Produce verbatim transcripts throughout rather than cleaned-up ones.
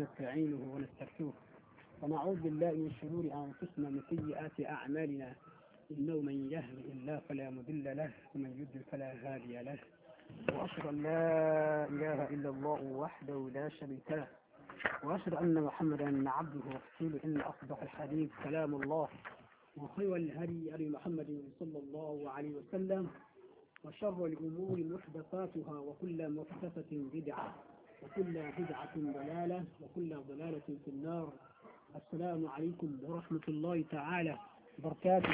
ونستعينه ونستغفره ونعوذ بالله من شرور أنفسنا ومن سيئات أعمالنا إنه من يهد الله فلا مضل له ومن يضلل فلا هادي له وأشهد أن لا إله إلا الله وحده لا شريك له وأشهد أن محمدا عبده ورسوله إن أصدق الحديث كلام الله وخير الهدي هدي محمد صلى الله عليه وسلم وشر الأمور محدثاتها وكل محدثة بدعة وكل بدعة ضلالة وكل ضلالة في النار. السلام عليكم ورحمة الله تعالى وبركاته.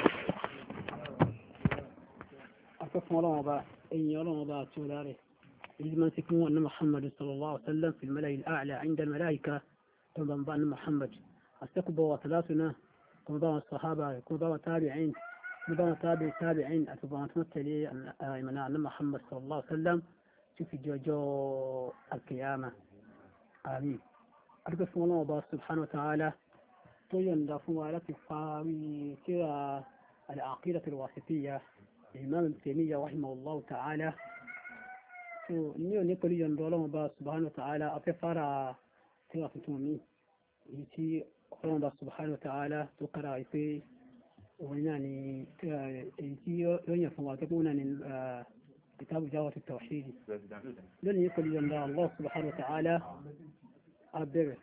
أكفر الله وبا إن يرى وبا تولاره إذ سكنوا أن محمد صلى الله عليه وسلم في الملأ الأعلى عند الملائكة تنظم أن محمد استقبوا وثلاثنا كنظام الصحابة كنظام التابعين كنظام تابع التابعين أتبعون تمثلي أن محمد صلى الله عليه وسلم في جوجو القيامة. آمين. أكفر الله وبا سبحانه وتعالى طيّن دافوا التي فاوي ترى العقيدة الواسطية الإمام ابن تيمية رحمه الله تعالى. so ní òní pẹ̀lú yọ̀ǹda ọlọ́run bá subhanahu wa ta'ala afẹ́fàrà tí wà fún mi èyí tí ọlọ́run bá subhanahu wa ta'ala tó kára ìpé òun náà ni èyí tí ó yàn fún wa tó kún náà ni kitabu Jawhar at-Tawhid. lónìí pẹ̀lú yọ̀ǹda Allah subhanahu wa ta'ala abẹ́rẹ̀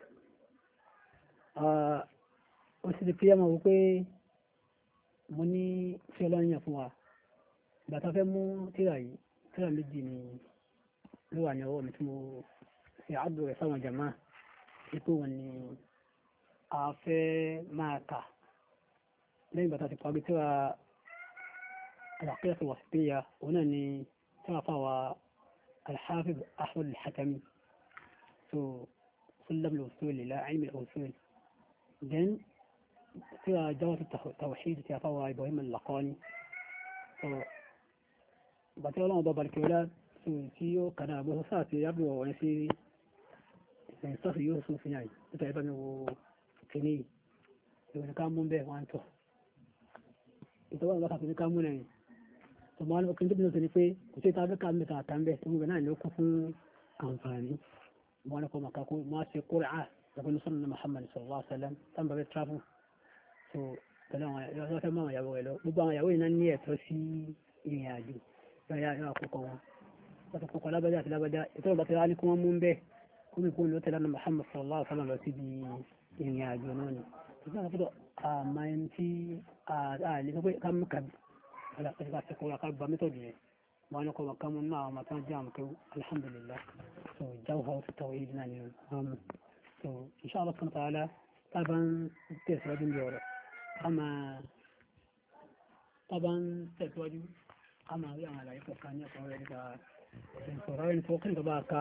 ó sì ti kíyàmọ̀ wípé mo ní tí ọlọ́run yàn fún wa bàtà fẹ́ mú tíra yìí tíra méjì ni ló wà ní ọwọ́ mi tí mo fi àádọ́ rẹ̀ sáwọn jàmá ipò wọn ni a fẹ́ máa kà lẹ́yìn bàtà ti parí tíra al-Aqeedah al-Wasitiyyah òun náà ni tíra fáwa al-Hafiz Ahmad al-Hakami so sulam al-usul ila ilm al-usul then tíra Jawhar at-Tawhid tí a fáwa Ibrahim al-Laqani so bàtí ọlọ́run bá balẹ̀ kíọ́lá tí ó kàdà àgbọ̀ sáà tí yàbò wọ̀nyí sí ìsọ́sì yóò sún fìyà yìí níta ẹbá mi wo kìíní ìwọ̀n ká mú bẹ́ẹ̀ wọ́n tọ̀ ìtọ́wọ́ ìwọ́n kàtàkì ká mú nẹ̀yìn tó máa ń kí n tó bí ní pé kò sí ìtàbí ká mẹ́ta àtàmbẹ̀ tó mú bẹ̀ náà ló kún fún àǹfààní wọn kọ́ màkà kó máa ṣe kúrò à lọ́kọ́ ní sọ́nà Muhammad sallallahu alaihi wasallam tàbí bẹ́ẹ̀ travel so pẹ̀lú àwọn ìyàwó máa yàwó rẹ̀ lọ gbogbo àwọn ìyàwó yìí náà ní ẹ̀tọ́ sí ìrìn àjò ya ya àkókò wọn láti kókò lábájá àti lábájá ìtọ́rọ̀ bá ti rá ní kí wọ́n mú ń bẹ́ kó bí kó ló tẹ́lá ní Muhammad sallallahu alaihi wasallam lọ sí bí ìrìn àjò náà ni ìgbà àkókò àmà ẹni tí àlè sọ pé ká mú kàbí alápẹ́sí bá sẹ́kọ̀ọ́ ká gba mẹ́tọ̀dù yẹn wọn ní kọ́ wọn ká mú náà àwọn àtàn jẹ́ àmì kẹwù alhamdulillah so Jawhar at-Tawhid náà ni wọn mú so inshallah subhanahu wa ta'ala tábà ń tẹ̀síwájú ní ọ̀rọ̀ àmà tábà ń tẹ̀síwájú أما يعني على يقول كان يقول لك الفرائض فوق الباك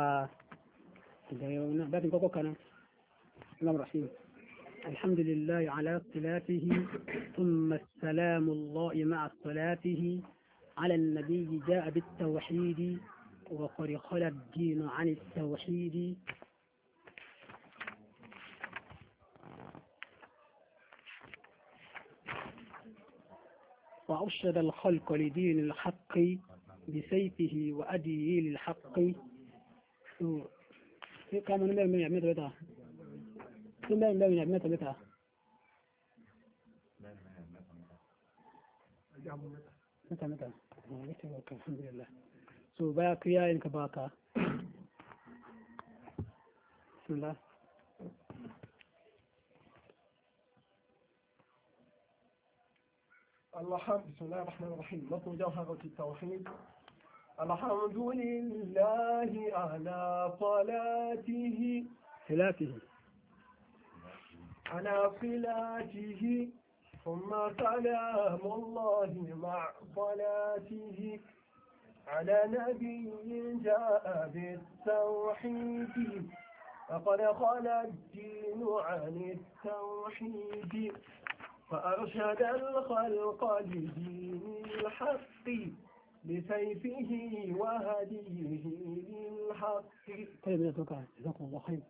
بعد كوكو كان السلام الرحيم الحمد لله على صلاته ثم السلام الله مع صلاته على النبي جاء بالتوحيد وقد خلى الدين عن التوحيد وأرشد الخلق لدين الحق بسيفه وأديه للحق كم من من يعمل بتاع كم من من يعمل بتاع متى متى الحمد لله سو باقي إنك باقى بسم الله الحمد بسم الله الرحمن الرحيم مطلب جوهر التوحيد الحمد لله على صلاته صلاته على صلاته ثم سلام الله مع صلاته على نبي جاء بالتوحيد فقد خلى الدين عن التوحيد فأرشد الخلق لدين الحق بسيفه وهديه للحق. طيب يا دكتور جزاكم الله خير.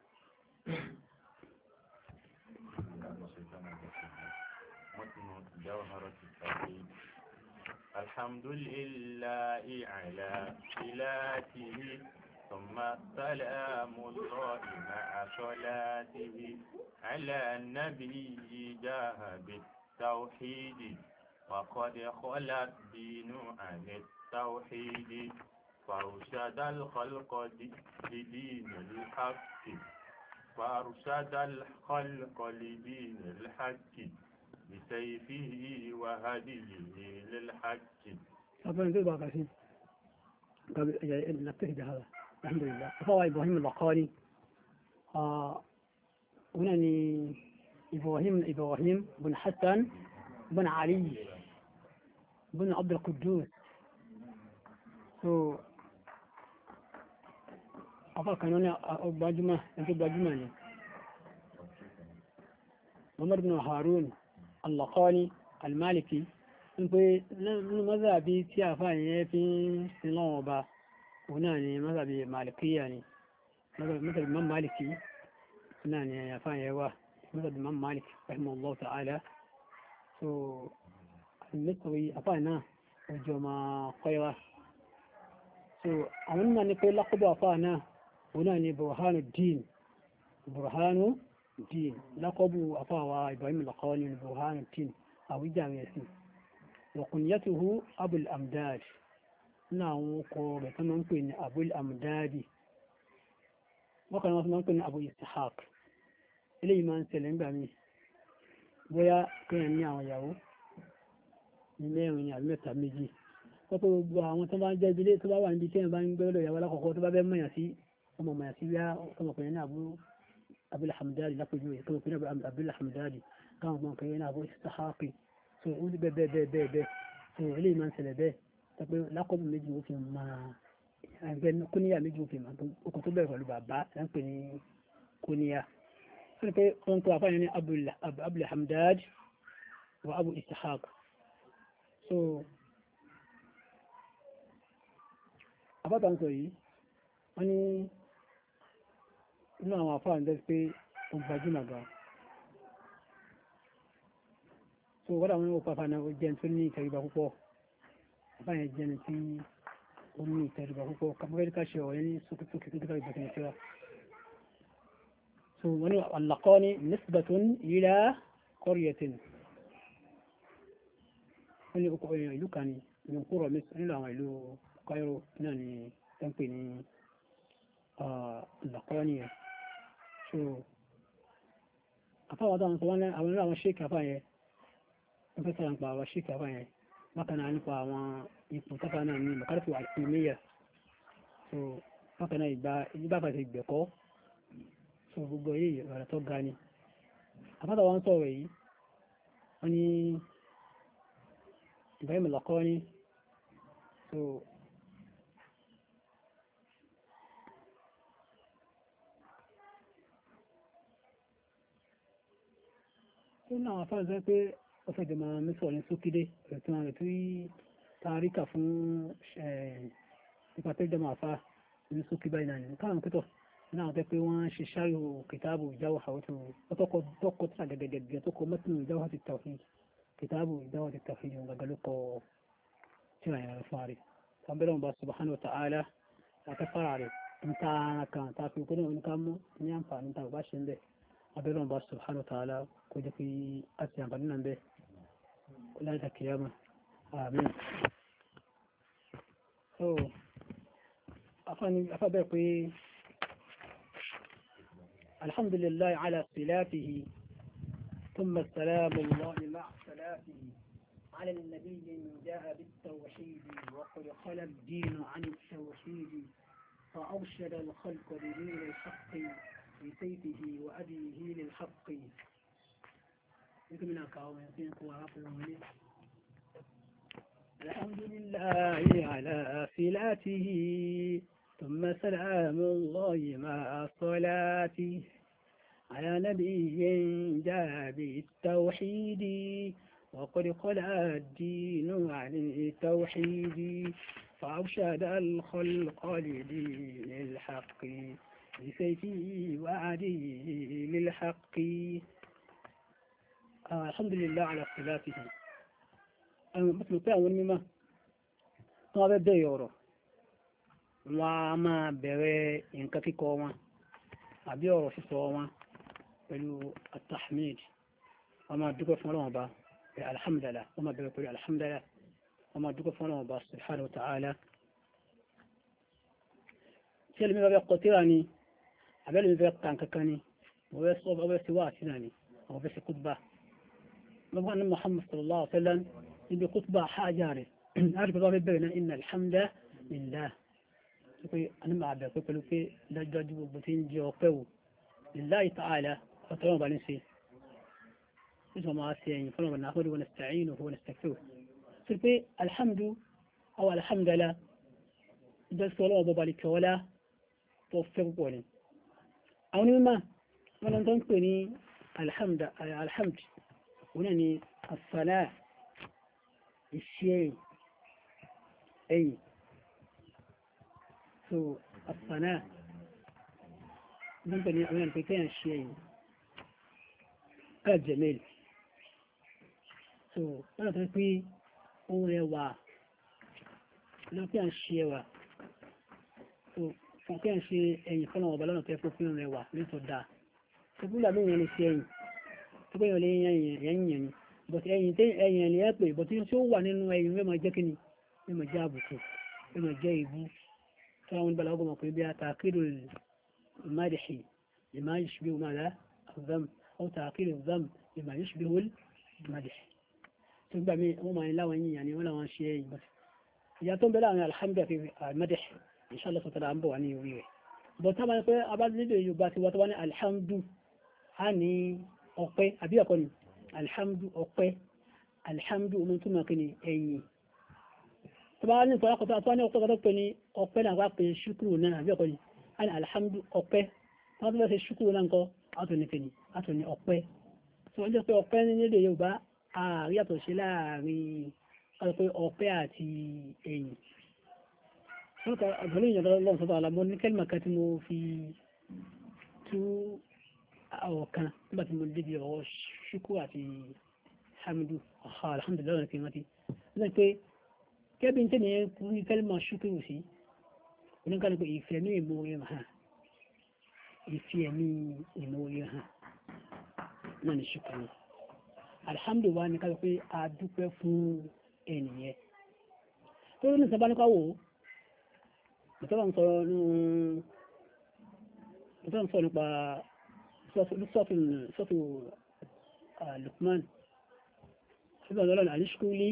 متن جوهر التوحيد. الحمد لله على صلاته ثم سلام الله مع صلاته على النبي جاه بالتوحيد وقد خلى الدين عن التوحيد فارشد الخلق لدين الحق فارشد الخلق لدين الحق بسيفه وهديه للحق. طبعا زي بعض عشان قبل نبتهي هذا الحمد لله. فهو إبراهيم اللقاني آه هنا إبراهيم إبراهيم بن حسن بن علي بن عبد القدوس. so apa kan ní ọgbàjúmọ̀ ẹjọ́ gbajúmọ̀ ni Muhammad bin Harun al-Laqani al-Maliki ń pé nínú mazhabi tí àfáà yẹn fi ń sin lọ́wọ́ ọba òun náà ni mazhabi Malikiya ni mazhabi Imam Maliki náà ni àfáà yẹn wà mazhabi Imam Malik rahimahullah ta'ala. so al-Misri àfáà náà ọjọ́ máa kọ́yọ́ so àwọn náà ni pé lákọ́bọ̀ àfáà náà òun náà ni Burhanuddin Burhanuddin lákọ́bù àfáà wa Ibrahim al-Laqani ni Burhanuddin àwíjàre ẹ̀sìn wa kunyatuhu Abul Amdad náà àwọn ọkọ̀ rẹ̀ tó máa ń pè ní Abul Amdadi wọ́n kan wọ́n tó máa ń pè ní Abu Ishaq. eléyìí máa ń ṣẹlẹ̀ nígbà míì bóyá kéèyàn ní àwọn ìyàwó ní mẹ́rin ní àbí mẹ́ta méjì kọ́kọ́ gbogbo àwọn tó bá ń jẹ́ ìdílé tó bá wà níbi tí èèyàn bá ń gbẹ́rọ̀ ìyàwó alákọ̀ọ́kọ́ tó bá bẹ́ mọ̀yàn sí ọmọ mọ̀yàn sí wíyá ọmọkùnrin ní Abul Hamdani lápẹjú rẹ̀ ọmọkùnrin ní Abul Hamdani káwọn ọmọkùnrin ní Abu Ishaq. so ó sì bẹ́ẹ̀ bẹ́ẹ̀ bẹ́ẹ̀ bẹ́ẹ̀ so eléyìí máa ń ṣẹlẹ̀ bẹ́ẹ̀ tọ́pẹ́ lákọ̀ọ́bù méjì ó fi máa ẹgbẹ́ kúníyà méjì ó fi máa okùn tó bẹ̀rẹ̀ pẹ̀lú bàbá là ń pè ní kúníyà. ó ní pé wọ́n tó àfáàní ní Abul Hamdad wa Abu Ishaq. so àbáta ń sọ yìí wọ́n ní inú àwọn àfáà ń dẹ́ pé ó gbajúmọ̀ gan. so wọ́n àwọn òpàfà náà ó jẹ́ tó ní ìtẹríba púpọ̀ àbáyẹn jẹ́ tí ó ní ìtẹríba púpọ̀ kàmọ́gẹ́ríkà ṣe ọ̀rẹ́ ní sókèsókè tó dẹ́kà ìbẹ̀tẹ̀ ìṣẹ́ra. so wọ́n ní al-Laqani nisbatun ila qaryatin wọ́n ní okò ìlú kan ní ìlú kúrò nílò àwọn ìlú Cairo náà ni tẹ́ǹpẹ̀ ní Al-Laqani yẹn. so àfáwọn àtàwọn sọ wọ́n àwọn ilé àwọn ṣéèkì àfáà yẹn wọ́n fẹ́ sọ̀rọ̀ nípa àwọn ṣéèkì àfáà yẹn bákan náà nípa àwọn ipò táfà náà ní mọ̀kálẹ́fù àti ìmẹ́yà. so bákan náà ìgbà ìgbà àti ìgbẹ̀kọ́ so gbogbo yìí ọ̀rọ̀ tó ga ni. àfáà wọn sọ̀rọ̀ yìí wọ́n ní Ibrahim al-Laqani. so nínú àwọn afárá sọ pé ó fẹ́ jọmọ mẹ́sọ̀ ní sókídé ẹ̀tún rẹ̀ tí tàríkà fún nípa tẹ́jọmọ àfá ní sókí báyìí náà ní káwọn pẹ́tọ̀ náà tẹ́ pé wọ́n ṣe ṣáyò kìtàbù ìjáwà àwọ́tò ọtọ́kọ̀ tí àgẹ́gẹ́gẹ́ tó kọ mẹ́tìnù ìjáwà ti tawhid kìtàbù ìjáwà ti tawhid yóò gàgà ló kọ tíra yàrá fún ààrẹ sábẹ́rẹ̀ wọn bá subhanahu wa ta'ala àtẹ́fàrà rẹ̀ ń ta kan tàbí kó ní oníkàmú ní àǹfààní tàbí bá ṣe ń bẹ̀ abẹ́rẹ̀ wọn bá subhanahu wa ta'ala kó jẹ́ pé a ti àǹfààní náà bẹ́ láti kìyàmà àmín. so afábẹ́ pé alhamdulillahi ala silatihi thumma salamu allahi ma'a salatihi على النبي جاء بالتوحيد وقد خلى الدين عن التوحيد فأرشد الخلق بدين الحق بسيفه وأديه للحق. الحمد لله على صلاته ثم سلام الله مع صلاته على نبي جاء بالتوحيد وقد خلى الدين عن التوحيد فأرشد الخلق لدين الحق بسيفه وعديه للحق. آه الحمد لله على صلاته. مثل بتاع ونما طاب الديورو wọ́n á máa bẹ̀rẹ̀ nǹkan kíkọ wọn àbí ọ̀rọ̀ sísọ wọn pẹ̀lú at-tahmid. wọ́n máa dúpẹ́ fún Ọlọ́run Ọba pẹ̀lú alhamdulillah, wọ́n máa bẹ̀rẹ̀ pẹ̀lú alhamdulillah, wọ́n máa dúpẹ́ fún Ọlọ́run Ọba subhanahu wa ta'ala. tí ẹlẹ́mí bá fẹ́ kọ tírà ni àbẹ́lẹ́mí fẹ́ kàn kankan ni wọ́n fẹ́ sọ ọbẹ̀ sí wá àti náà ni àwọn fẹ́ sí kútbà. bàbá ní Muhammad sallallahu alaihi wa sallam níbi kútbà hajjá rẹ̀ láti pẹ̀lú ọbẹ̀ bẹ̀rẹ̀ náà inna alhamdulillah pé àní máa bẹ̀ pé pẹ̀lú pé dájúdájú gbogbo tí ń jẹ ọpẹ́ wò lillahi ta'ala ọ̀tọ́rọ̀ bá ní ṣe nítorí máa ṣe ẹ̀yìn fọ́nà wọn náà wọn nasta'inuhu wa nastaghfiruh sí pé alhamdu aw alhamdulillah ìjọsí ọlọ́wọ́ bọ́ba lè kẹwọ́lá tó fẹ́ púpọ̀ ni. àwọn onímọ̀ wọn tó ń pè ní alhamdu alhamdu wọn ni as-sana ìṣe ẹ̀yìn so as-sana nígbà ní àwọn ìpínlẹ̀ kéèyàn ṣe ẹ̀yìn al-jamil so wọ́n tó pé ohun rẹwà lọ́pẹ́ kéèyàn ṣe ẹwà so fún kéèyàn ṣe ẹ̀yìn fọ́nà ọba lọ́nà tó fún fún rẹwà ní tó dáa tó bí làbí ìyẹn lè ṣe ẹ̀yìn tó pé ìyẹn lè yẹn yẹn ni but ẹ̀yìn tí ẹ̀yìn lè yẹ pé but tí ó wà nínú ẹ̀yìn rẹ̀ máa jẹ́ kíni rẹ̀ máa jẹ́ àbùkù rẹ̀ máa jẹ́ ìbú tó àwọn ìbàlá ọgbọ̀n pé bí a tàkìrò المادح لما يشبه ماذا الذم أو تعقيل الذم لما يشبه المادح تبقى مي وما لا وين يعني ولا وان شيء بس يا توم بلا الحمد في المدح إن شاء الله سترى أمبو عني ويه بطبعا يقول أبعد لدي يباتي وطبعا الحمد هاني أوكي أبي أقول الحمد أوكي الحمد ومن ثم كني أي طبعا نقول أقول أطواني أوكي أوكي أوكي نقول شكرنا أبي أقول ana alhamdu ọpẹ́ wọ́n tó bá ṣe ṣúkúrú náà kọ́ átòníkẹni átòní ọpẹ́ tí wọ́n jẹ́ pé ọpẹ́ ní èdè Yorùbá ààrí àtọ̀ ṣe láàrin ọpẹ́ ọpẹ́ àti ẹ̀yìn ọ̀gbọ̀n ìyàn lọ́wọ́ sọ́tọ̀ alamọ́ ní kẹ́lìmà kan tí mo fi tú àwọ̀ kan nígbà tí mo débi ọwọ́ ṣúkúrú àti hamdu alhamdulillah kí wọ́n ti wọ́n pé kẹ́bí tẹ́ ní kúrú kẹ́lìmà ṣúkúrú sí oníkàlù pé ìfẹ́ ní ìmòrè hàn ìfẹ́ ní ìmòrè hàn náà ni ṣùkúrù alhamdulillah ní kàlù pé a dúpẹ́ fún ẹnìyẹn tó ní sábà ní káwò ìtọ́lá ń sọ̀rọ̀ nípa sọ́fù Luqman ṣùgbọ́n lọ́nà alishkuli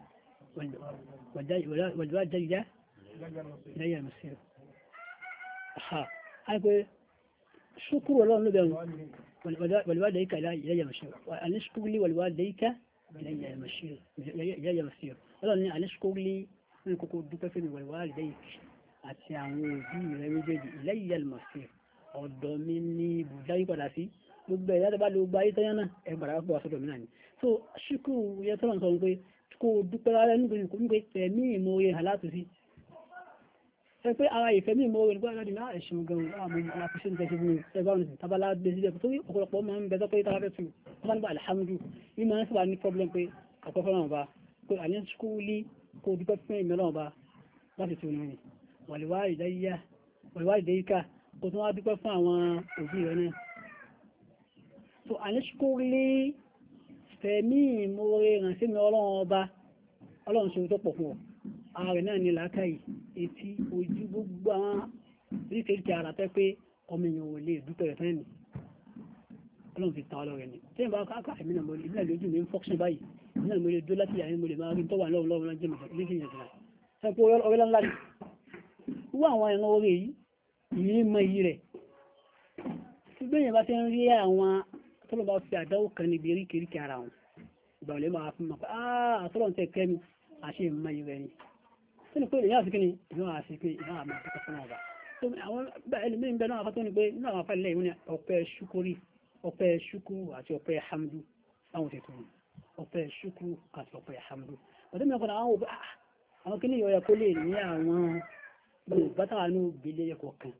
wàlúwà jẹ́jẹ́ إلي المصير ها أقول شكر الله نبي والوالديك إلي المصير وأن اشكر لي والوالديك إلي المصير إلي المصير والله أن اشكر لي من كوكو دكتور والوالديك أتعامل بي رمجي إلي المصير ọ̀dọ̀ mi ní ibùdáyí padà sí gbogbo ẹ̀yà tó bá lè gba ayé tẹ́yán náà ẹgbàrá pọ̀ àsọ́dọ̀ mi náà ni so ṣíkú yẹ tọ́lọ̀ sọ pé kó dúpẹ́ rárá nígbèrè kò ń pè tẹ̀mí ìmòye àlátù sí ẹ pé ara ìfẹ́ ní ìmòye nígbà láti náà ẹ̀ṣùn gan-an àwọn àfiṣẹ́ ní tẹ́sí fún ẹgbà ọ̀nà tàbálá gbé sílẹ̀ tó ọ̀pọ̀lọpọ̀ máa ń bẹ tọ́pẹ́ tàbá fẹ́ tù tó bá nípa alhamdu ní máa ń sábà ní problem pé àkọ́kọ́ náà bá pé àní skúlí kó dúpẹ́ fún ìmọ̀ náà bá láti tù ní wàlúwà ìdẹ́yíká kò tún wá dúpẹ́ fún àwọn òbí rẹ̀ náà so àní skúlí fẹ̀mí ìmòye ràn sí mi ọlọ́run ọba ọlọ́run ṣe tó pọ̀ fún ọ ààrẹ náà ní làákàyè etí ojú gbogbo àwọn oríkèéríkèé ara tẹ́ pé ọmọ èèyàn ò lè dúpẹ́ rẹ̀ fẹ́ni ọlọ́run fi ta ọlọ́rẹ̀ ni tí ìbá káàkà ẹ̀mí náà mọ́lẹ̀ ìbílẹ̀ lójú mi ń fọ́kṣẹ́ báyìí ìbílẹ̀ mo lè dó láti yàrin mo lè máa rí tó wà lọ́wọ́ lọ́wọ́ jẹ́ méjì yẹn jìnà ẹ pé ọrẹ́ ńlá ni wọ́n àwọn ẹ̀rọ orí yìí ìyí mọ iyì rẹ̀ ṣùgbọ́n yẹn bá ti ń rí àwọn tó lọ́ bá fi àdáwò kan níbi oríkèéríkèé ara wọn ìgbà wọlé máa fún mọ̀ pé ah àtọ́lọ́run tẹ kẹ́mi àṣẹ ìmọ̀ iyì rẹ̀ ni sínú pé ìyá àfikíní ìyá àfikí ìyá àmà àfikọ́ fún ọba àwọn ẹlẹ́mìí bẹ̀rẹ̀ náà fàtọ́ ni pé nínú àwọn afẹ́lẹ́ ìwọ́n ni ọpẹ́ ṣúkúrí ọpẹ́ ṣúkúrú àti ọpẹ́ hamdu láwọn ti tún ọpẹ́ ṣúkúrú àti ọpẹ́ hamdu ọdún mẹ́kọ̀ náà àwọn àwọn kí ní ìyọ̀ ẹ̀kọ́ lè ní àwọn bátàwà ní ògbélé ẹ̀kọ́ kan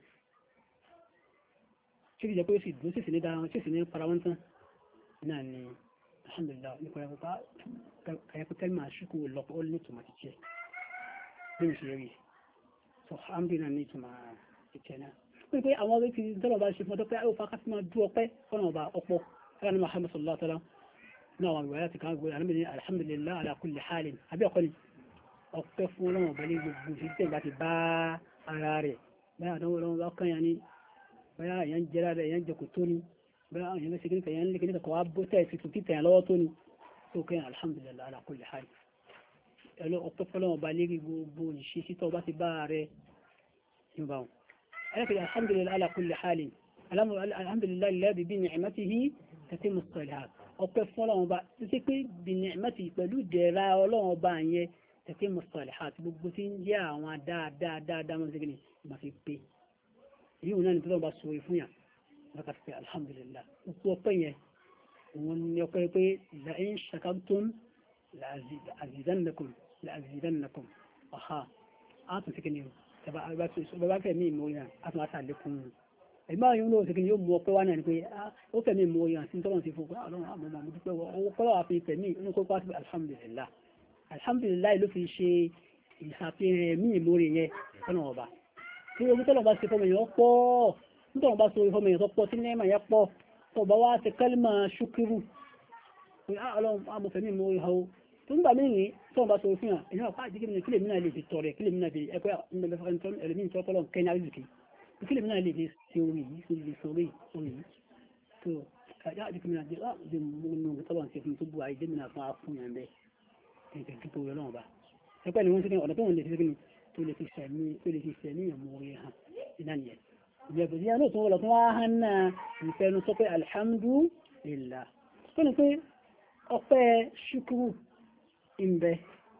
tí kìí jẹ́ pé ó sì dúró sì sí ní dára sí sí ní para wọn tán náà ni alhamdulillah nípa ẹ̀kọ́ kẹ́lìmà ṣúkúrú lọ́pọ̀ ó ní tòmátì jẹ́ bí mo ṣe rí so alhamdulillah ní ìtumọ̀ ìtẹ̀ náà wọ́n pé àwọn ọ̀rẹ́ ti dọ́lọ̀ bá ṣe fún ọdọ́ pé ó fa kásí máa dú ọpẹ́ fọ́nà ọba ọpọ́ ẹ̀rọ ní Muhammad sallallahu alaihi wasallam ní àwọn ìwà láti kan gbé alhamdulillah ala kulli halin àbí ọkọ ni ọpẹ́ fún ọlọ́run ọba ní gbogbo fi tẹ̀ láti bá ara rẹ̀ báyà àdánwò ọlọ́run bá kàn yàn ní báyà èèyàn jẹ́ rárẹ̀ èèyàn jẹ́ kò tó ní báyà èèyàn lẹ́sẹ̀ kíníkà èèyàn lé kíníkà kọ́ wá bó tẹ̀ sí tún títẹ̀ yàn lọ́wọ́ tó ní tó kẹ́yàn alhamdulillah ala kulli halin ẹ̀lọ́ ọpẹ́ fọlọ́run ọba lérí gbogbo ìṣesí tó bá ti bá ara rẹ̀ nígbà wọn. ẹ̀rẹ́kẹ̀ alhamdulillah ala kulli halin alhamdulillah alladhi bi ni'matihi tatimmu s-salihat ọpẹ́ fọlọ́run ọba títí pé bi ni'matihi pẹ̀lú ìdẹ̀ra ọlọ́run ọba yẹn tatimmu s-salihat gbogbo tí ń jẹ́ àwọn dáadáa dáadáa mọ́ sí kí ni ma fi pé èyí wọn náà ní tọ́lọ́ba sọ fún yà lọ́kà sí pé alhamdulillah gbogbo ọpẹ́ yẹn wọn ni ọpẹ́ pé la in shakartum la azidannakum la azidannakum ọ̀há á tún sí kí ni bàbá fẹ́ mí ìmọ̀ yàn á tún á sàlékún ẹ̀gbọ́n yóò lóò sí kí ni yóò mú ọpẹ́ wá náà ni pé ó fẹ́ mí ìmọ̀ yàn sí tọ́lọ́ sí fún pé ọlọ́run àmọ́ mọ́ dúpẹ́ wọ owó kọ́lọ́ wà fi tẹ̀mí inú kó pàṣẹ alhamdulillah alhamdulillah ló fi ṣe ìṣàfihàn mí ìmọ̀ rẹ̀ yẹn fọ́nà ọba tí omi tọ́lọ̀ bá ṣe fọ́mọ èèyàn pọ̀ nítorí bá ṣe fọ́mọ èèyàn tó pọ̀ tí nẹ́ẹ̀mà yẹn pọ̀ tó bá wá ṣe kálímà ṣúkúrú pé ọlọ́run amòfẹ́mí ìmọ̀ ìhàwó tó ń gbà mí ní tọ́lọ̀ bá ṣe fún yàn èèyàn àpá àjíkí mi kílè mìíràn lè fi tọrẹ kílè mìíràn fi ẹgbẹ́ ẹlẹ́mìí tó tọ́lọ̀ kẹ́nyà rìzìkì kílè mìíràn lè fi ṣe orí yìí ṣe lè sọrí orí yìí tó àjá àjíkí mìíràn jẹ́ láti mú inú tọ́lọ̀ ṣe fún tó bu àìdé mìíràn fún afún yàn bẹ́ẹ̀ ẹ̀jẹ̀ kí tó yọ lọ́wọ́ bá ẹgbẹ́ ni wọ́n ti ní ọ̀nà tó wọ́n lè fi tó lè fi sẹ̀mí tó lè fi sẹ̀mí ìmú orí hàn iná nìyẹn ìjẹ̀bù sí àánú tó wọ́n lọ tó wá hàn náà ìfẹ́nu sọ pé alhamdulillah tó ní pé ọpẹ́ ṣúkúrù ìbẹ̀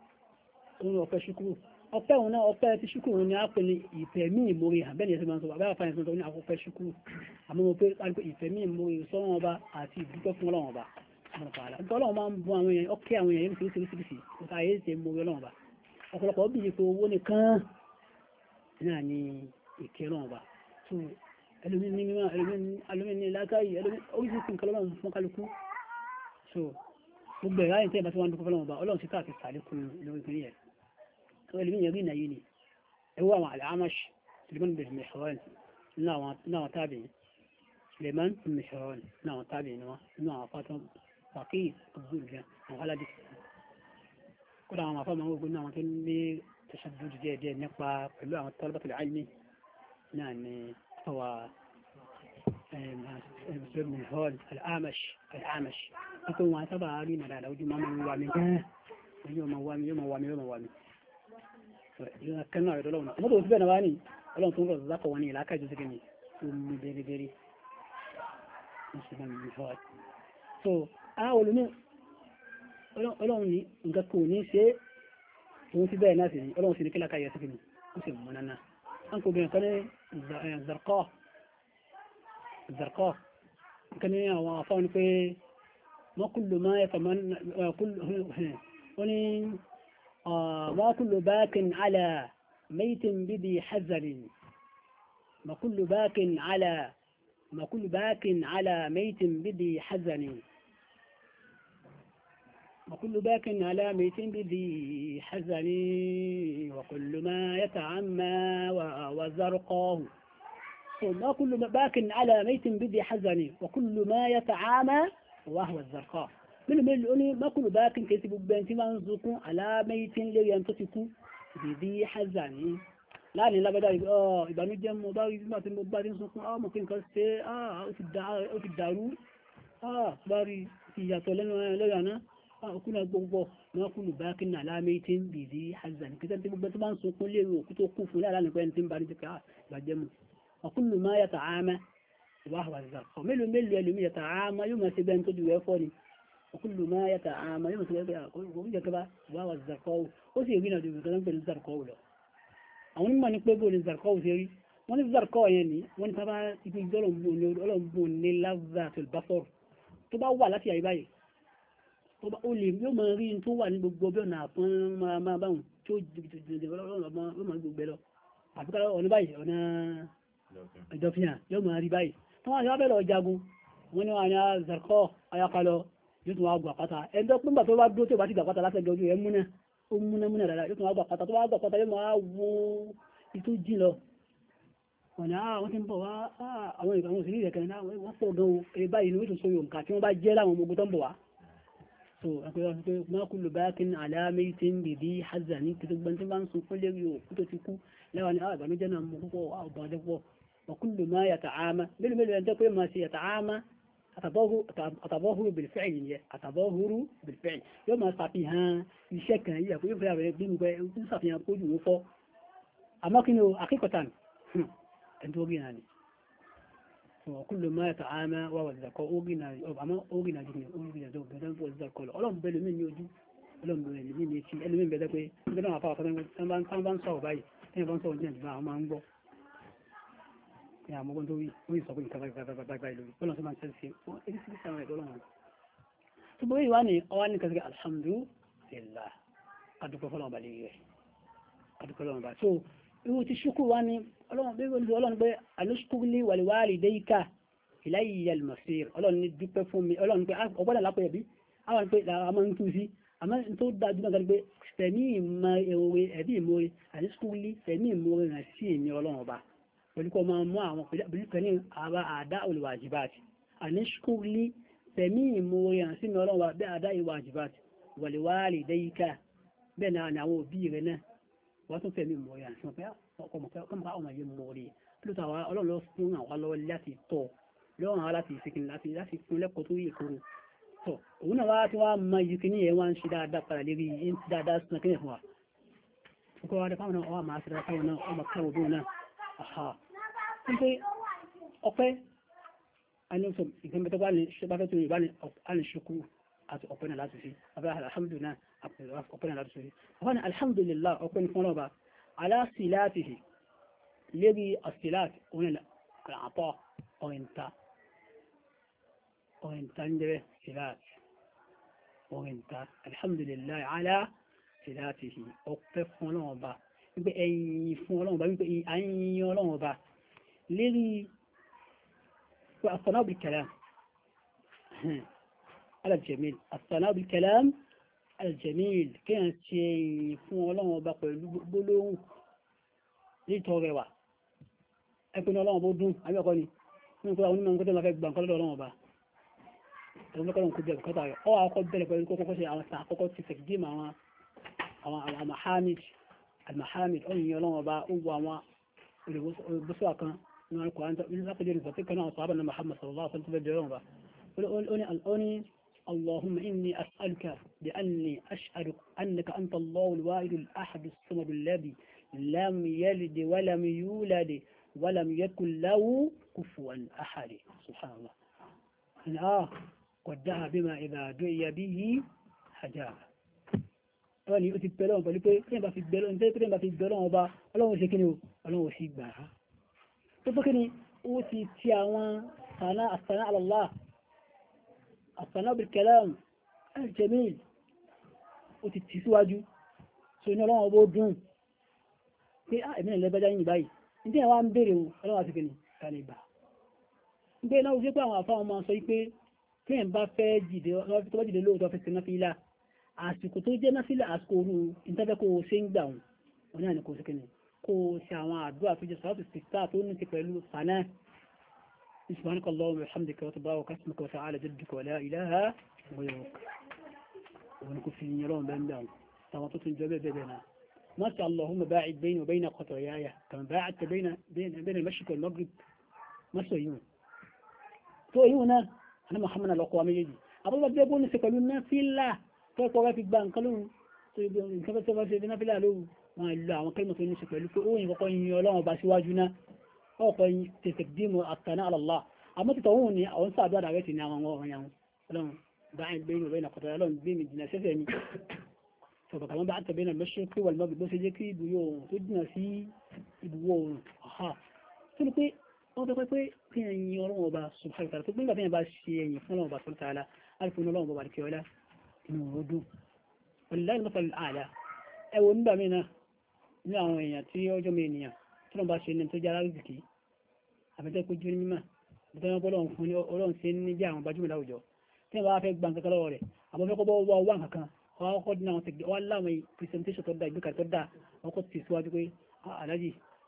òun ọpẹ́ ṣúkúrù ọpẹ́ òun náà ọpẹ́ ti ṣúkúrù ní àpẹẹlẹ ìfẹ̀mí ìmú orí hàn bẹ́ẹ̀ ni ẹ̀sìn máa ń sọ bàbá àfáàyàn sọ ní àkọ́pẹ́ ṣúkúrù àmọ́ mo pé ìfẹ̀mí ìmú orí sọ́wọ́n ọba àti ìdúpẹ́ fún ọlọ́run ọba ọlọ́run máa ń bu àwọn èèyàn ọkẹ́ àwọn èèyàn ní oríṣiríṣi ọ̀tá ayé ṣe mú orí ọlọ́run ọba ọ̀pọ̀lọpọ̀ bí i pé owó nìkan náà ni ìkẹ́ ọlọ́run ọba tó ẹlòmíín ní mímọ́ ẹlòmíín ní lákàáyì ẹlòmíín oríṣiríṣi nǹkan lọ́wọ́ fún kálukú so gbogbo ẹ̀rọ àyíntẹ́ ìbá tí wọ́n ń dúpọ̀ fọlọ́run ọba ọlọ́run sí káàkiri sàlékún lórí ìpínlẹ̀ yẹn tó ẹlòmíín yẹn rí ìnáyé ni ẹwọ́ àwọn Al-Amash Suleiman bin Mihran náà tábì Suleiman bin Mihran náà tábì ni wọ́n náà àwọn fátán pàkí ọgbọ̀n àwọn aládé kódà àwọn afọ́ máa ń gbóná àwọn tó ní tẹ̀sàdúdú díẹ̀ díẹ̀ nípa pẹ̀lú àwọn talabatul ilmi náà ni ọwà ẹ̀ẹ́dẹ̀gbẹ̀rún hall Al-Amash Al-Amash nítorí wọn sábà rí nàdà ojú máa ń wà mí gan yóò máa wà mí yóò máa wà mí yóò máa wà mí yóò kẹ́ náà ìdọ́lọ́wọ́ náà ọmọdé òsì bẹ́ẹ̀ náà wá ní ọlọ́run tó ń rọ̀ zákọ̀ wọn ní ìlàkà ìjọsí kìíní tó mú bẹ́rẹ́bẹ́rẹ́ so àwọn olùmí ọlọ́run ní nǹkan kò ní ṣe òun ti bẹ́ẹ̀ náà sí ní ọlọ́run sí ní kíláka yẹ síkìní ó sì mọ́ náà an kò bẹ̀rẹ̀ kan ní zarqah zarqah kan ní àwọn afọ́ ní pé ma kullu ma yatamanna wọ́n ní ma kullu bakin ala maitin bidi hazarin ma kullu bakin ala ma kullu bakin ala maitin bidi hazarin وكل باك على ميت بذي حزن وكل ما يتعمى وزرقاه وما كل باك على ميت بذي حزن وكل ما يتعامى وهو الزرقاء من من الأولي ما كل باك كيسب بنتي منزق على ميت لو ينتصف بذي حزن لا لا بدا اه يبقى نجم مضاري ما تنبض نسق اه ممكن كسي اه في الدار في الدارو اه باري في ياتولن لا انا ọkùnrin gbogbo wọn kúlù bá kí náà láàmì tí ń bìí hazan kí tẹ́ntí gbogbo tó bá ń sunkún lérò òkú tó kú fún láàrín pẹ́ni tí ń bá ní jẹ́kẹ́ àgbàjẹ́ mú ọkùnrin máa yàtà àmà wà wà zàkọ́ mélòó mélòó ẹlòmí yàtà àmà yóò máa ṣe bẹ́ẹ̀ tó ju ẹ̀fọ́ ni ọkùnrin máa yàtà àmà yóò máa ṣe bẹ́ẹ̀ kó jẹ́kẹ́ bá wà wà zàkọ́ ó sì rí náà ju ìgbà tó ń pè ní zàkọ́ lọ àwọn onímọ̀ ní pé bó ni zàkọ́ ṣe rí wọ́n ní zàkọ́ yẹn ni wọ́n ní sábà ibi ọlọ́mbùn ní láza tó bá fọ́rọ̀ tó bá wà láti àyè báyìí ó lè yóò máa rí tó wà ní gbogbo ọbẹ̀ ọ̀nà àpọ́n máa báhùn tó jìdìdì ọlọ́run máa gbogbo lọ àbíká ọ̀nà báyìí ọ̀nà ìjọfihàn yóò máa rí báyìí tó wọ́n yá bẹ̀rẹ̀ ọjagun wọ́n ní wọ́n á zarkọ́ ayákalọ yóò tún wá gbà pátá ẹjọ́ pínpà tó bá dúró tó bá ti gbà pátá látẹ̀gẹ̀ ojú ẹ̀ múnà ó múnà múnà dáadáa yóò tún wá gbà pátá tó bá gbà pátá yóò máa wo ìtò jí lọ ọ̀nà àwọn tí ń bọ̀ wá àwọn ìgbà àwọn òsìlú ìrẹ̀kẹ̀ náà wọ́n pọ̀ gan ẹ báyìí ní oṣù sórí òǹkà tí wọ́n bá jẹ́ láwọn ọmọ ogun tó ń bọ̀ wá so ẹgbẹ́ pé ma kullu bakin ala maytin bìbí hazani tí gbogbo tí bá ń sun fún lérí òkú tó ti kú lẹ́wọ̀n ni àwọn ìbànújẹ́ náà mú púpọ̀ ọ̀bọ̀dẹ́ púpọ̀ wa kullu ma yata'ama mélòó mélòó ẹjọ́ pé ma ṣe yata'ama àtàbọ́húrú bil-fi'l yẹ àtàbọ́húrú bil-fi'l yóò máa ṣàfihàn iṣẹ́ kan yíyà pé yóò fẹ́ rẹ̀ bí mo pẹ́ ń ṣàfihàn kójú ó fọ́ àmọ́ kí ni o akíkọ̀tàn ẹni tó gínà ni kullu ma yata'ama wà wà zàkọ́ ó gínà àmọ́ ó gínà jù ní ó gínà jù bẹ̀rẹ̀ fún zàkọ́ lọ ọlọ́run bẹ̀rẹ̀ mí ní ojú ọlọ́run bẹ̀rẹ̀ mí ní etí ẹlòmí bẹ̀rẹ̀ pé nígbà náà àfáwà tán bá ń sọ̀rọ̀ báyìí tẹ́yìn bá ń sọ̀rọ̀ jẹ́ àwọn máa ń gbọ́ ní àmọ́gbọ́n tó wí sọ pé nǹkan báyìí lórí ọlọ́run tó máa ń tẹ́lẹ̀ sí ẹni sí àwọn ẹ̀dọ́ ọlọ́run tó bọ́ ìwá ni ọwá ní kẹsìkẹ́ alhamdulillah adúpẹ́ fọlọ́run balẹ̀ rẹ̀ adúpẹ́ fọlọ́run balẹ̀ so irú ti ṣúkú wá ní ọlọ́run bí wọ́n ti ọlọ́run pé alóṣùkúlé wàlíwárì déyíká ilayya al-masir ọlọ́run ní dúpẹ́ fún mi ọlọ́run pé ọgbọ́dà lápẹ́ ẹ̀bí àwọn pé àwọn ń tú sí àmọ́ tó dájú náà pé fẹ̀mí ìmọ̀ èrè ẹ̀bí ìmọ̀re alóṣùkúlé fẹ̀mí ìmọ̀re rẹ̀ sí èmi ọlọ́run ọba pẹ̀lú kọ́ máa mú àwọn pẹ̀lú àbá àdá olùwàjìbáàtì alóṣùkúlé fẹ̀mí ìmọ̀re rẹ̀ sí èmi ọlọ́run ọba bẹ́ẹ̀ àdá ìwàjìbáàtì wàlíwárì déyíká bẹ́ẹ̀ náà ni àwọn òbí rẹ̀ náà wọ́n tún fẹ̀mí ìmọ̀re àti wọn pé ọkọ̀ ọmọ yìí mọ̀re lóòótọ́ àwọn ọlọ́run lọ fún àwọn lọ́wọ́ láti tọ̀ lọ́wọ́ àwọn láti ìsìnkìn láti láti fún lẹ́kọ̀ọ́ tó yẹ kúrò tọ̀ òun náà wá tí wọ́n mọ ìsìnkìn yẹn wá ń ṣe dáadáa padà lérí yín dáadáa sínú kí fún wa ọkọ̀ wa dáfáwọn náà wọ́n máa ṣe dáadáa fáwọn náà wọ́n máa káwọ́ bí wọn náà àhà ń pé ọpẹ́ àníṣọ ìgbẹ́mbẹ́ tó bá ní ṣe bá fẹ́ tó yẹ bá ní àníṣukú àti ọpẹ́ náà láti fi abẹ́ alhamdulillah ọpẹ́ náà láti fi wọ́n ní alhamdulillah ọpẹ́ ní fún ọlọ́ba aláṣìláàtìhì lérí àṣìláàtì òun àpọ̀ ọ̀rìntà ọ̀rìntà ń jẹ́ ṣìláàtì ọ̀rìntà alhamdulillah aláṣìláàtìhì ọpẹ́ fún ọlọ́ba wípé ẹ̀yìn fún ọlọ́ba wípé àyìn ọlọ́ba lérí الثناء بالكلام على الجميل الثناء بالكلام على الجميل كان شيء فún Ọlọ́run ọba pẹ̀lú gbólóhùn nítorí wa ẹkùn Ọlọ́run bó dún àbíọ̀kọ́ ni nínú pé àwọn onímọ̀ nǹkan tó máa fẹ́ gbà nǹkan lọ́dọ̀ Ọlọ́run ọba ẹ̀rọ mẹ́kọ̀ọ́ kò bẹ̀rẹ̀ kọ́ta rẹ̀ ọ àkọ́kọ́ bẹ̀rẹ̀ pẹ̀lú kọ́kọ́ ṣe àwọn àkọ́kọ́ ti fẹ̀ dí àwọn àwọn mahamid almahamid ọ̀yìn Ọlọ́run ọba ó wọ àwọn olùgbòsó kan من القرآن لقد يرزقك كنا أصحابنا محمد صلى الله عليه وسلم بالجرم أني اللهم إني أسألك بأني أشهد أنك أنت الله الواحد الأحد الصمد الذي لم يلد ولم يولد ولم يكن له كفوا أحد سبحان الله أن آه ودعا بما إذا دعي به حجاب أني أتي بلون بلون كيف في بلون كيف في بلون با ọlọ́run ṣe kí ni o ọlọ́run ṣe gbà á tó tó kí ni ó ti ti àwọn sànà àsànà àlọ́lá àsànà bil-kalam al-jamil ó ti ti síwájú so inú ọlọ́run ọbọ̀ dùn pé á ẹ̀mí ìlẹ́gbẹ́já yìí báyìí ní tí wọ́n ń bèèrè ọlọ́run àti kí ni ká lè gbà ń pé náà ó jẹ́ pé àwọn àfáwọn máa sọ pé tí ẹ̀ bá fẹ́ jìde tó bá jìde lóòótọ́ fẹ́ sí náfílà àsìkò tó jẹ́ náfílà àsìkò orú ìtẹ́fẹ́ kó o ṣe ń gbà wọn wọn náà ni kò sí kí ni kó ṣe àwọn àdúrà tó jẹ́ sọ́ọ̀tù sísá tó ní ti pẹ̀lú sànà subhanaka Allahumma wa bihamdika wa tabaraka ismuka wa ta'ala jadduka wa la ilaha ghayruk wọn kò fi yẹn lọ́wọ́ bẹ́ẹ̀ bẹ́ẹ̀ àwọn tó tún jọ bẹ́ẹ̀ bẹ́ẹ̀ náà ما شاء اللهم باعد بيني وبين خطاياي كما باعدت بين بين بين المشرق والمغرب ما شاء يون تو يونا انا محمد الاقوام يجي ابو بكر يقول نسكلنا في الله تو تو في بان قالوا تو نسبه تو في بنا في الله لو ما لا ما كلمه ní ṣe pẹ̀lú pé o yin ko yin Ọlọ́run bá síwájú na o ko yin تقديم الثناء على الله àmọ́ ti tawun ni àwọn sa àdúrà rẹ̀ ti ní àwọn ọ̀rọ̀ yan Ọlọ́run باعد بيني وبين خطاياي Ọlọ́run bí mi jìnà sẹ́ṣẹ̀ mi فكمان بعد بين المشرق والمغرب بس يجي كي بيو تدنا في ìbúwọ̀ aha tó ní pé wọ́n tó pé pé kí ẹ̀yin Ọlọ́run Ọba subhanahu wa ta'ala tó gbígbà tí ẹ̀ bá ṣe ẹ̀yìn fún Ọlọ́run Ọba subhanahu wa ta'ala alifun Ọlọ́run Ọba kí ọlá inú ọdún wallahi al-masal al-a'la ẹwọ nígbà mí náà ní àwọn èèyàn tí ọjọ́ mi ènìyàn tí wọ́n bá ṣe ní tó jára rìsìkì àbẹ́tẹ́ kó jú ní mímọ̀ àbẹ́tẹ́ wọn bọ́lọ́run fún Ọlọ́run sí ní jẹ́ àwọn gbajúmọ̀ láwùjọ tí wọ́n bá fẹ́ gbà nǹkan lọ́wọ́ rẹ̀ àbọ̀ fẹ́ kọ́ bọ́ wá wá nǹkan ọkọ̀ dínà wọn tẹ̀gbẹ̀ wọ́n láwọn presentation tó dá ìgbékà tó dá ọkọ̀ ti síwájú pé alájì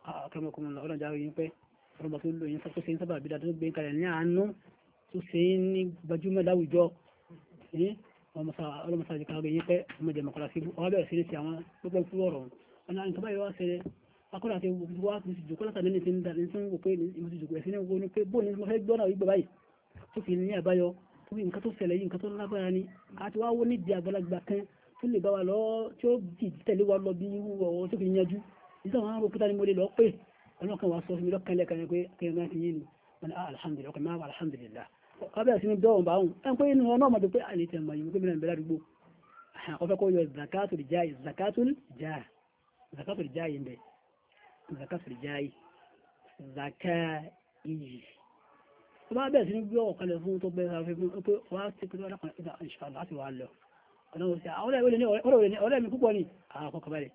akẹ́mọ̀kùnrin ọlọ́run jáwé yín pẹ́ ọlọ́mọ tó lò yín tó ṣe ń sábà bí dáadáa tó gbé kalẹ̀ ní àánú tó ṣe ní gbajúmọ̀ láwùjọ ọlọ́mọsá àti káwé yín pẹ́ ọmọdé mọ̀kànlá sí ọwọ́ bẹ̀rẹ̀ sí ní ti àwọn pípẹ́ fún ọ̀rọ̀ ọ̀nà nǹkan báyìí wá ṣẹlẹ̀ akọ́lá àti wá ti jòkó látàrí ní ti ń darí tí ń wò pé mo ti jòkó ẹ̀sìn ní wo ni pé bóun ni mo fẹ́ gbọ́nà ìgbà báyìí tó fi ní àbáyọ tó fi nǹkan tó ṣẹlẹ̀ yìí nǹkan tó lágbára ni àti wá wó nídìí àgbàlagbà kan tó lè bá wa lọ tí ó jì tẹ̀lé wa lọ bí ọ̀wọ́ tó fi yanjú nígbà wọn rò pítà ni mo lè lọ pé ọlọ́kan wa sọ fún mi lọ́kàn lẹ́kan pé kẹrin náà ti yé ni wọn ni alhamdulilayi ọkàn máa alhamdulilayi ọbẹ̀ sí ni dọ́wọ̀n bá wọn ẹn pé inú ọ̀nà ọmọdé pé àlè tẹ̀ mọ̀ yìí pé mìíràn bẹ̀rẹ̀ àdúgbò ọfẹ́ kó yọ zakatul jayi zakatul jayi zakatul jayi ń bẹ zakatul jayi zaka iyì tó bá bẹ̀rẹ̀ sí ní gbé ọ̀kan lẹ̀ fún tó bẹ̀rẹ̀ fún pé wàá ti pé ọ̀dà kan inshallah láti wà lọ ọ̀nà òsì àwọn ọ̀rẹ́ mi púpọ̀ ni àwọn akọ́kọ̀ balẹ̀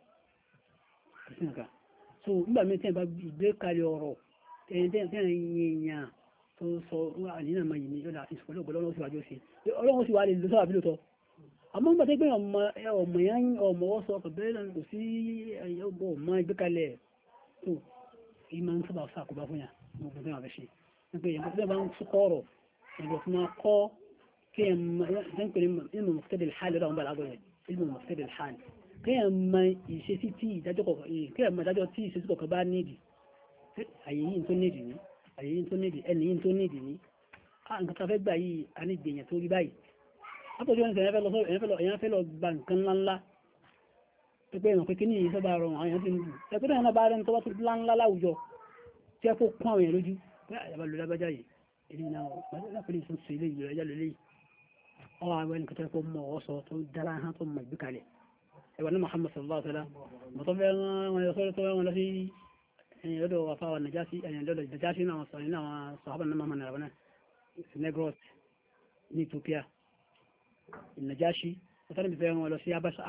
so nígbà mí tẹ́ bá gbé kalẹ̀ ọ̀rọ̀ tẹ́yìn tó sọ àníyàn máa yìí ní ọ̀dà ìsọ̀lẹ̀ ọ̀gbọ̀n ọlọ́run síwájú sí ọlọ́run sì wà lè lọ sábà bí lóòótọ́ àmọ́ nígbà tẹ́ pé ọmọ yẹn ọmọ wọ́n sọ ọkọ̀ bẹ́ẹ̀ lọ́nà kò sí ọgbọ̀ ọmọ ìgbé kalẹ̀ tó ìmọ̀ ń sábà sàkóbá fún yà gbogbo tó wà fẹ́ ṣe nípa ìyẹn tó bá ń túkọ̀ ọ̀rọ̀ ẹ̀gbọ́n fún wa kọ́ kí ẹ̀ ń pè ní ilmu muqtadil hal lọ́dọ̀ àwọn bàlá àgọ́yẹ ilmu muqtadil hal kí ẹ̀ mọ ìṣesí tí ìdájọ́ kọ̀ọ̀kan kí ẹ̀ mọ ìdájọ́ tí ìṣesí kọ̀ọ̀kan bá nídìí àyè yìí tó nídìí ní àyè yìí tó nídìí ẹni yìí tó nídìí ní nǹkan tó fẹ́ gbà yìí a ní gbìyàn tó rí báyìí látọ̀jú ẹni sẹ̀yìn fẹ́ lọ gba nǹkan ńláńlá tó pé ìmọ̀ pé kí ní ìyí sọ́bà rọrùn àwọn èèyàn ti ń dù ẹgbẹ́ náà bá rẹni tó wá tó ńláńlá láwùjọ tí ẹ kó kún àwọn èèyàn lójú pé àyàbá lò lágbájá yìí èyí náà lápẹ́lẹ́ ìsún sí ilé ìlú ẹjá lólé yìí ọwọ́ àwọn ẹnìkan tó kó mọ̀ ọ́ sọ tó dára hàn tó mọ̀ ìgbékalẹ̀ ẹwà ní Muhammad sallallahu alaihi wasallam mọ̀tọ́ fẹ́ wọn lọ sọ́dọ̀ tó wọn lọ sí ẹ̀yìn lọ́dọ̀ wà fáwọn Najasi ẹ̀yìn lọ́dọ̀ Najasi náà sọ nínú àwọn sọ̀hábà náà máa nàrà náà Negros ní Ethiopia Najashi mọ̀tọ́ níbi fẹ́ wọn lọ sí Abasha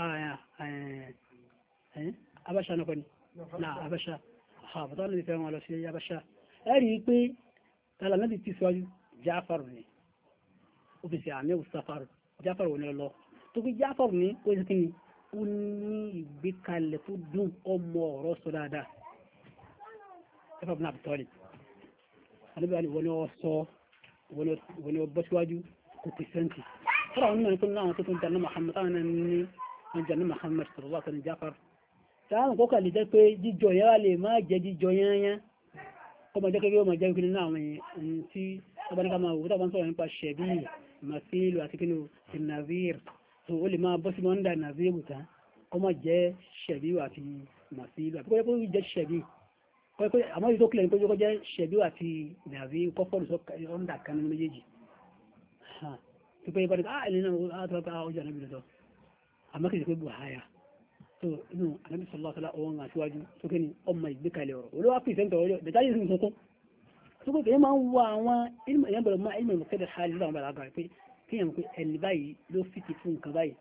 Abasha náà kọ́ni náà Abasha mọ̀tọ́ níbi fẹ́ wọn lọ sí Abasha ẹ̀rí pé tààlà náà ti síwájú Jáfàrù ni ó fi ṣe àmì Sáfàrù Jáfàrù ní ọlọ́ tó fi Jáfàrù ní ó sì kí ni ó ní ìgbékalẹ̀ tó dùn ọmọ ọ̀rọ̀ sọ dáadáa ẹfà bí náà bí tọ́lì alẹ́bàá ni wọ́n ni wọ́n sọ wọ́n ni wọ́n bọ́ síwájú kò pèsèntì fọ́nà àwọn onímọ̀ nítorí náà tó tún jẹ́ Muhammad táwọn náà ní wọ́n jẹ́ Muhammad sallallahu alaihi Jáfàrù táwọn kọ́kà lè jẹ́ pé jíjọ yẹn wà lè má jẹ́ jíjọ yẹn yẹn ọmọ jẹ́ kékeré ọmọ jẹ́ kékeré náà àwọn èèyàn tí ọba ní ká máa wò tó bá ń sọ̀rọ̀ nípa ṣẹ̀bí masilu àti kínú nazir tó ó lè máa bọ́ sí mọ́ndà nazir tán ọmọ jẹ́ ṣẹ̀bí àti masilu àti kọ́kọ́ jẹ́ ṣẹ̀bí kọ́kọ́ àmọ́ yìí tó kílẹ̀ ní kọ́kọ́ jẹ́ ṣẹ̀bí àti nazir kọ́kọ́ lè sọ ọ́ndà kan nínú méjèèjì tó pé ìbáraẹni ah ẹni náà á tọ́ ká ọjà náà bí lọ́tọ́ àmọ́ kì í ṣe pé buhaya tó inú Ànábì sallallahu alaihi wasallam ọ̀hún àṣíwájú tó kí ni ọmọ ìgbékalẹ̀ ọ̀rọ̀ olówó pìsẹ́ntọ̀ ọjọ́ dẹ̀jáyé sí nǹkan tó kó kìí máa ń wọ àwọn èèyàn bẹ̀rẹ̀ máa ilmọ̀ ìmọ̀kẹ́dẹ̀ hali lọ́wọ́ bẹ̀rẹ̀ àgbà pé kí èèyàn pé ẹni báyìí ló fìtì fún nǹkan báyìí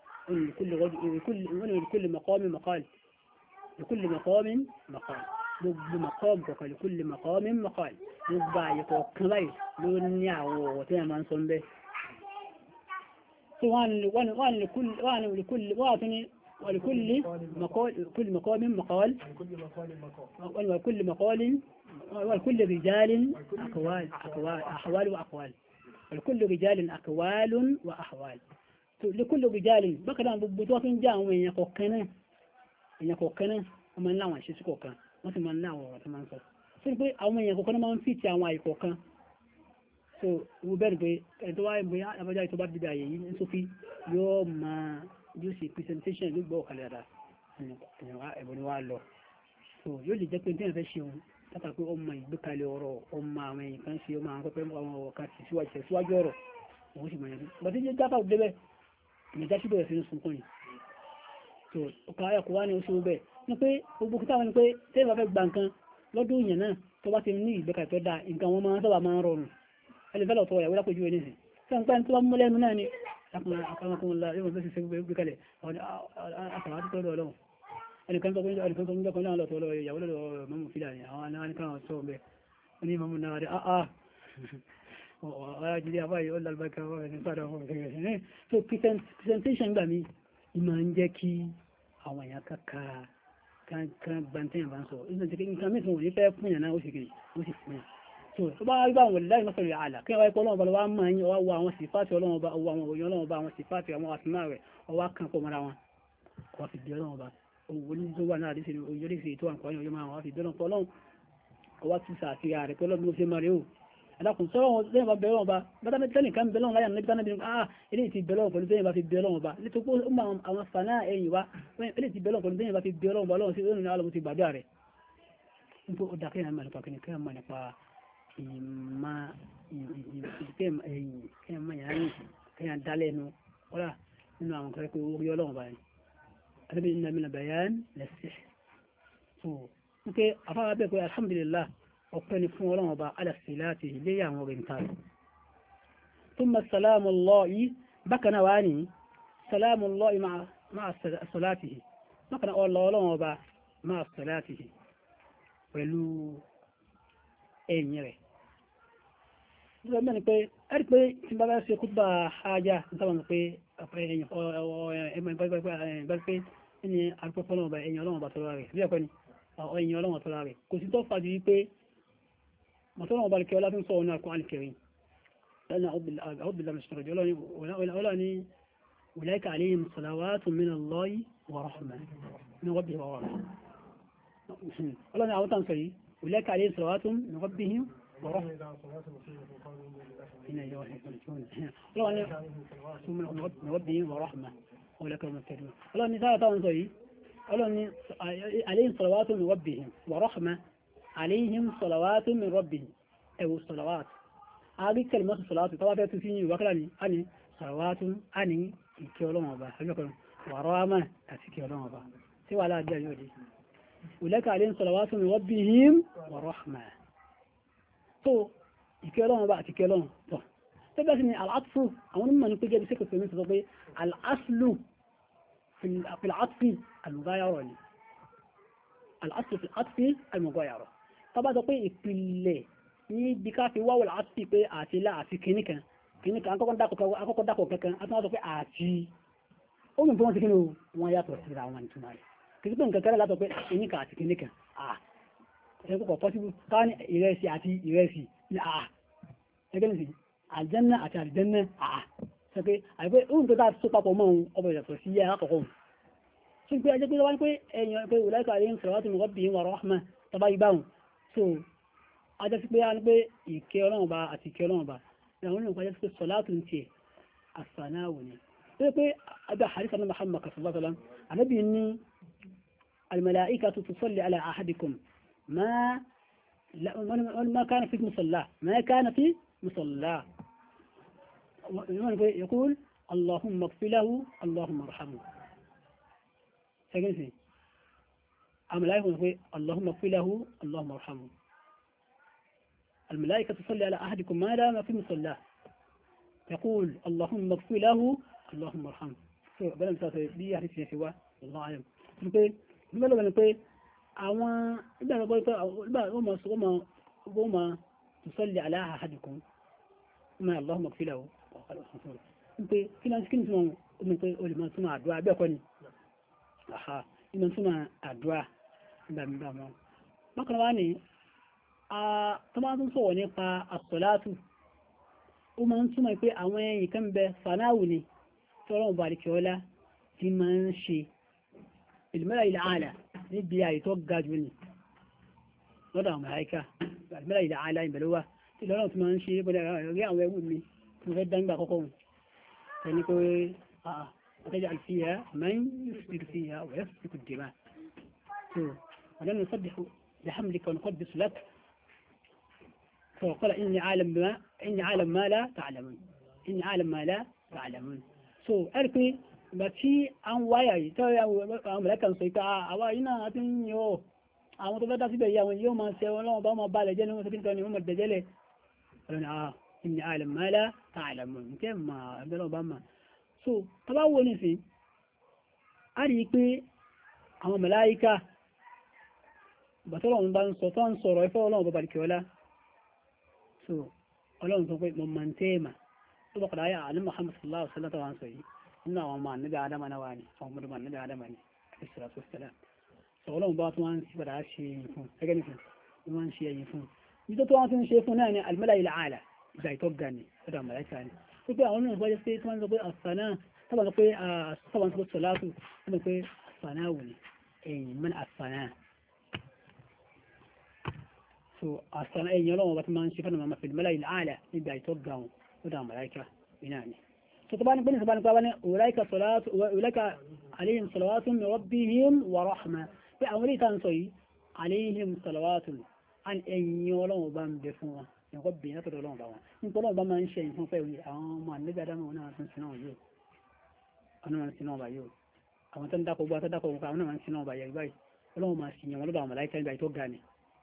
لكل مقام مقال لكل مقام مقال gbogbo maqam kọ̀ọ̀kan لكل مقام مقال gbogbo àyè kọ̀ọ̀kan báyìí ló ní àwọ̀ tí a máa ń sọ ń bẹ́ ولكل مقال كل مقام مقال ولكل مقال ولكل رجال أقوال أقوال أحوال وأقوال ولكل رجال أقوال وأحوال لكل رجال بكرة بطوة جاء وين يقوكنا يقوكنا ومن لا وان شيء كوكا ما في من لا وان ما نصر سنقول أو من يقوكنا ما في تيا وان يقوكا so we better be ẹ̀tọ́ wáyé bóyá abájá ìtọ́ bá dìde àyè yìí ní sófí yóò máa yóò ṣe presentation ló gbọ́ ọ̀kàlẹ̀ àdá ẹ̀bùn ni wá lọ so yóò lè jẹ́ pé ní ẹ̀fẹ́ ṣe òun látà pé ọmọ ìgbékalẹ̀ ọ̀rọ̀ ọmọ àwọn èèyàn kan ṣe ọmọ àwọn pẹ́pẹ́ àwọn ọ̀ka ti síwájú ọ̀rọ̀ òun sì mọ̀ yẹn bọ́ tí jáfà débẹ̀ ìmọ̀já sí bẹ̀rẹ̀ sí ní sunkún yìí so ọkọ̀ ayọ̀kọ̀ wá ní oṣù bẹ́ẹ̀ ní pé gbogbo kíta wọn ni pé tẹ́lẹ̀ bá fẹ́ gba nǹkan lọ́dún yẹn náà tó bá ti ní ìgbékalẹ̀ tó dáa nǹkan wọn máa ń sábà máa ń rọrùn ẹlẹ́fẹ́lọ̀ tó yàwó lápòjú ẹni sí tí wọ́n pẹ́ tó bá mú lẹ́nu náà ni akọ̀mọ̀kọ̀mọ̀lá yóò bẹ́ sí sí gbé kalẹ̀ àtàwà tó tọ́lọ̀ ọlọ́run ẹnìkan tó kọjọ́ ẹnìkan tó ń jọ́kọ́ náà lọ́tọ́ lọ ìyàwó lọ́dọ̀ mọ́mù fílà ní àwọn anáwọ̀ tó bẹ́ ní mọ́mù náà rí àà ọ̀rọ̀ jílé àbáyé ó lálbákà wọ́n ní sọ́dọ̀ ọmọ ìgbẹ̀rẹ̀ so presentation gbà mí ìmọ̀ ń jẹ́ kí àwọn èèyàn kàkà kan kan gbantẹ́yìn bá ń sọ ìgbà tí nǹkan mìíràn wọ́n ní fẹ́ fún yàn náà ó sì kiri ó sì fún yàn so tó bá rí báwọn wòlíláì mọ́sọ̀rọ̀ àlà kí wọ́n ọlọ́run bá lọ́wọ́ máa ń wá àwọn sífàtì ọlọ́run bá ọwọ́ àwọn òyìn ọlọ́run bá àwọn sífàtì àwọn àtúnmá rẹ̀ ọwọ́ kan pọ̀ mọ́ra wọn kò fi bí ọlọ́run bá owó ní tó wà náà àdísì oríṣi tó àǹkọ́ yóò máa wọ́n fi bí ọlọ́run ọlọ́run ọwọ́ ti sàfihàn rẹ̀ pé ọlọ́run ló ṣe máa rí o alákùn sọ́rọ̀ wọn lẹ́yìn bá bẹ̀rẹ̀ wọn bá bátá tẹ́lẹ̀ kan bẹ̀rẹ̀ wọn láyà níbi tánà bí ah eléyìí ti bẹ̀rẹ̀ wọn pẹ̀lú tẹ́yìn bá fi bẹ̀rẹ̀ wọn bá nítorí pé ó máa àwọn fàánà ẹ̀yìn wá eléyìí ti bẹ̀rẹ̀ wọn pẹ̀lú tẹ́yìn bá fi bẹ̀rẹ̀ wọn bá lọ́wọ́ sí ó nínú alọ́mù ti gbàdúrà rẹ̀ nípa ó dá kéèyàn máa nípa kí ni kéèyàn máa nípa ìmá kéèyàn máa yàrá yìí kéèyàn dálẹ̀ nu kọ́lá nínú àwọn kẹrẹ́ pé orí ọlọ́run bá yẹn àtàbí iná mi nàbẹ̀yàn lẹ́sẹ̀ so nípa afárá bẹ́ẹ̀ pé alhamdulillah ọpẹ́ ni fún ọlọ́run ọba alàsìláàtì ilé àwọn oriental thumma salamu Allahi bákanáà wá ní salamu Allahi ma'a salatihi bákanáà ọlọ́run ọba ma'a salatihi pẹ̀lú ẹ̀yìn rẹ̀ nígbà mẹ́rin pé ẹ̀rí pé tí bá bá ṣe kútbà hajjá nígbàmọ̀ pé ẹ̀yìn ọlọ́run ọba tọ́lá rẹ̀ bí ẹ̀kọ́ ni ẹ̀yìn ọlọ́run tọ́lá rẹ̀ kò sí tó fàájú wípé مثلا وبارك ولا تنسوا هنا القرآن الكريم لأن أعوذ بالله من الشيطان الرجيم ولا أولئك عليهم صلوات من الله ورحمة من ربهم ورحمة ولا نعود تنسي أولئك عليهم صلوات من ربهم ورحمة من ربهم ورحمة أولئك هم المهتدون ولا نساء تنسي ولا عليهم صلوات من ربهم ورحمة عليهم صلوات من ربهم أو صلوات هذه كلمة صلوات طبعا تفيني وكلاني أني صلوات أني كيولون أبا ورحمة كيولون أبا سوى لا جاء يودي ولك عليهم صلوات من ربهم ورحمة تو كيولون أبا كيولون تو تبقى العطف أولا ما نقول جاب سكة في مثل الأصل في العطف المغايرة الأصل في العطف المغايرة tọba sọ pé ìpìlẹ̀ ní bí ká fi wáwọ̀ láti pé àti ilá àti kìníkan kìníkan akọ́kọ́ dákọ̀ kankan a tún wá sọ pé àti omi tó wọ́n ti kí ní wọ́n yàtọ̀ sí ra wọn ìtumà rẹ̀ kìí pé nǹkan kẹ́rẹ́ látọ̀ pé kìníkan àti kìníkan àà ẹgbẹ́ pọ̀ pọ́síbù ká ní ìrẹsì àti ìrẹsì ní àà ẹgbẹ́ nìsí àlìjẹ́nà àti àlìjẹ́nà àà sọ pé àìpé ohun tó dáa tó papọ̀ mọ́ ohun ọbẹ̀ ìyàtọ̀ sí yẹ́ àkọ́kọ́ ṣe pé ẹjẹ́ pé wọ́n pé ẹ̀yàn pé wùláìkà àríyìn sọ̀rọ̀ láti mọ̀ bí wọ́n rọ́ọ̀mà tọba ìbáhùn so ajẹ́ sí pé a ní pé ìkẹ́ ọlọ́run bá àti ìkẹ́ ọlọ́run bá ìrànwọ́n ní ọjọ́ sí pé sọ̀látù ń tiẹ̀ àsànáwò ni tó yẹ pé abẹ́ àhàrísà náà Muhammad sallallahu alaihi wasallam ànábì ní al-mala'ikatu tusalli ala ahadikum ma ma kana fi musalla ma kana fi musalla يقول اللهم اغفر له اللهم ارحمه سجنسي الملائكة يقول اللهم اغفر له اللهم ارحمه الملائكة تصلي على أحدكم ما دام في مصلاه يقول اللهم اغفر له اللهم ارحمه بلا مثال دي يحدث في سوا الله أعلم نقول نقول نقول àwọn ìgbà gbogbo pé ìgbà ó mọ̀ sọ mọ̀ ó mọ̀ تصلي على أحدكم ما اللهم اغفر له pé kí náà kí ní túnmọ̀ omi pé o lè máa túnmọ̀ àdúrà bẹ́ẹ̀ kọ́ ni àhá ìmọ̀ túnmọ̀ àdúrà ìgbàmìgbà mọ́ bákan wá ní tó máa tún sọ̀rọ̀ nípa àsọ̀látù ó máa ń túnmọ̀ pé àwọn ẹ̀yìn kan bẹ fanáwù ni tí ọlọ́run bá àríkẹ́ ọlá ti máa ń ṣe ìlúmẹ́lá ilẹ̀ àlà níbi àyè tó ga jù ní lọ́dọ̀ àwọn àyíká ìlúmẹ́lá ilẹ̀ àlà ìbẹ̀lówà tí ọlọ́run ti máa ń ṣe bọ́dẹ̀ rí àwọn ẹwù mi mo fẹ́ dáńgbà kọ́kọ́ wọn ẹni pé أتجعل فيها من يفسد فيها ويسفك الدماء ولن نصدح بحملك ونقدس لك فقال إني عالم ما إني عالم ما لا تعلمون إني عالم ما لا تعلمون so ẹ̀rìkì bàtí àwọn wáyà yìí tọ́ àwọn mẹ́lẹ́kà ń sọ ìta àwá iná àti yíò àwọn tó fẹ́ dá síbẹ̀ yìí àwọn yóò máa ṣe wọn lọ́wọ́ bá máa bá lẹ́jẹ́ ní wọ́n sẹ́kí ní wọ́n mọ̀ dẹ̀jẹ́lẹ̀ ọ̀rọ̀ àà إني عالم ما لا تعلمون kẹ́ ma ẹgbẹ́ lọ́wọ́ bá máa so tọba wo ní sí a rí pé àwọn màláíkà bàtọ́lọ́run bá ń sọ tó ń sọ̀rọ̀ ẹfẹ́ ọlọ́run bá balìkẹ́ ọlá so ọlọ́run sọ pé mọ̀ tẹ́ẹ̀mà tó bọ̀kọ̀dá ayà àní Muhammad sallallahu alaihi wasallam wọ́n sọ yìí nínú àwọn ọmọ nígbà adama náà wà ní àwọn ọmọdé nígbà adama ní ìsìlátò sẹ́lá ọlọ́run bá tún wá ń padà ṣe ẹ̀yìn fún ẹgẹ́ nìkan ni wọ́n ń ṣe ẹ̀yìn fún nítorí tó wọ́n tún ń ṣe fún náà ni al-mala'il a'la ìgbà ìtọ́ ga ni ọ̀dọ̀ màláìka ni ó pé àwọn onímọ̀ ìgbàjẹ́ pé tí wọ́n sọ pé àṣànà sábà sọ pé sábà sọ pé sọ̀látù wọ́n sọ pé àṣànà wò ni ẹ̀yìn mẹ́ni àṣànà so àṣànà ẹ̀yìn ọlọ́run bá ti máa ń ṣe fún ọmọ al-mala'il a'la ìgbà ìtọ́ ga wọn ọ̀dọ̀ màláìka iná ni فتبان بني سبحانه وتعالى أولئك صلاة أولئك عليهم صلوات من ربهم ورحمة بأمري تنصي عليهم صلوات عن أن يولون بان بفوا يقبل نتدلون بان يقولون بان من شيء فوي أما النبي آدم ونا سنسنون يو أنا من سنون بايو أما تندقوا بات تندقوا أنا من سنون بايو باي ولو ما سنين ولو بان ملاك باي توغاني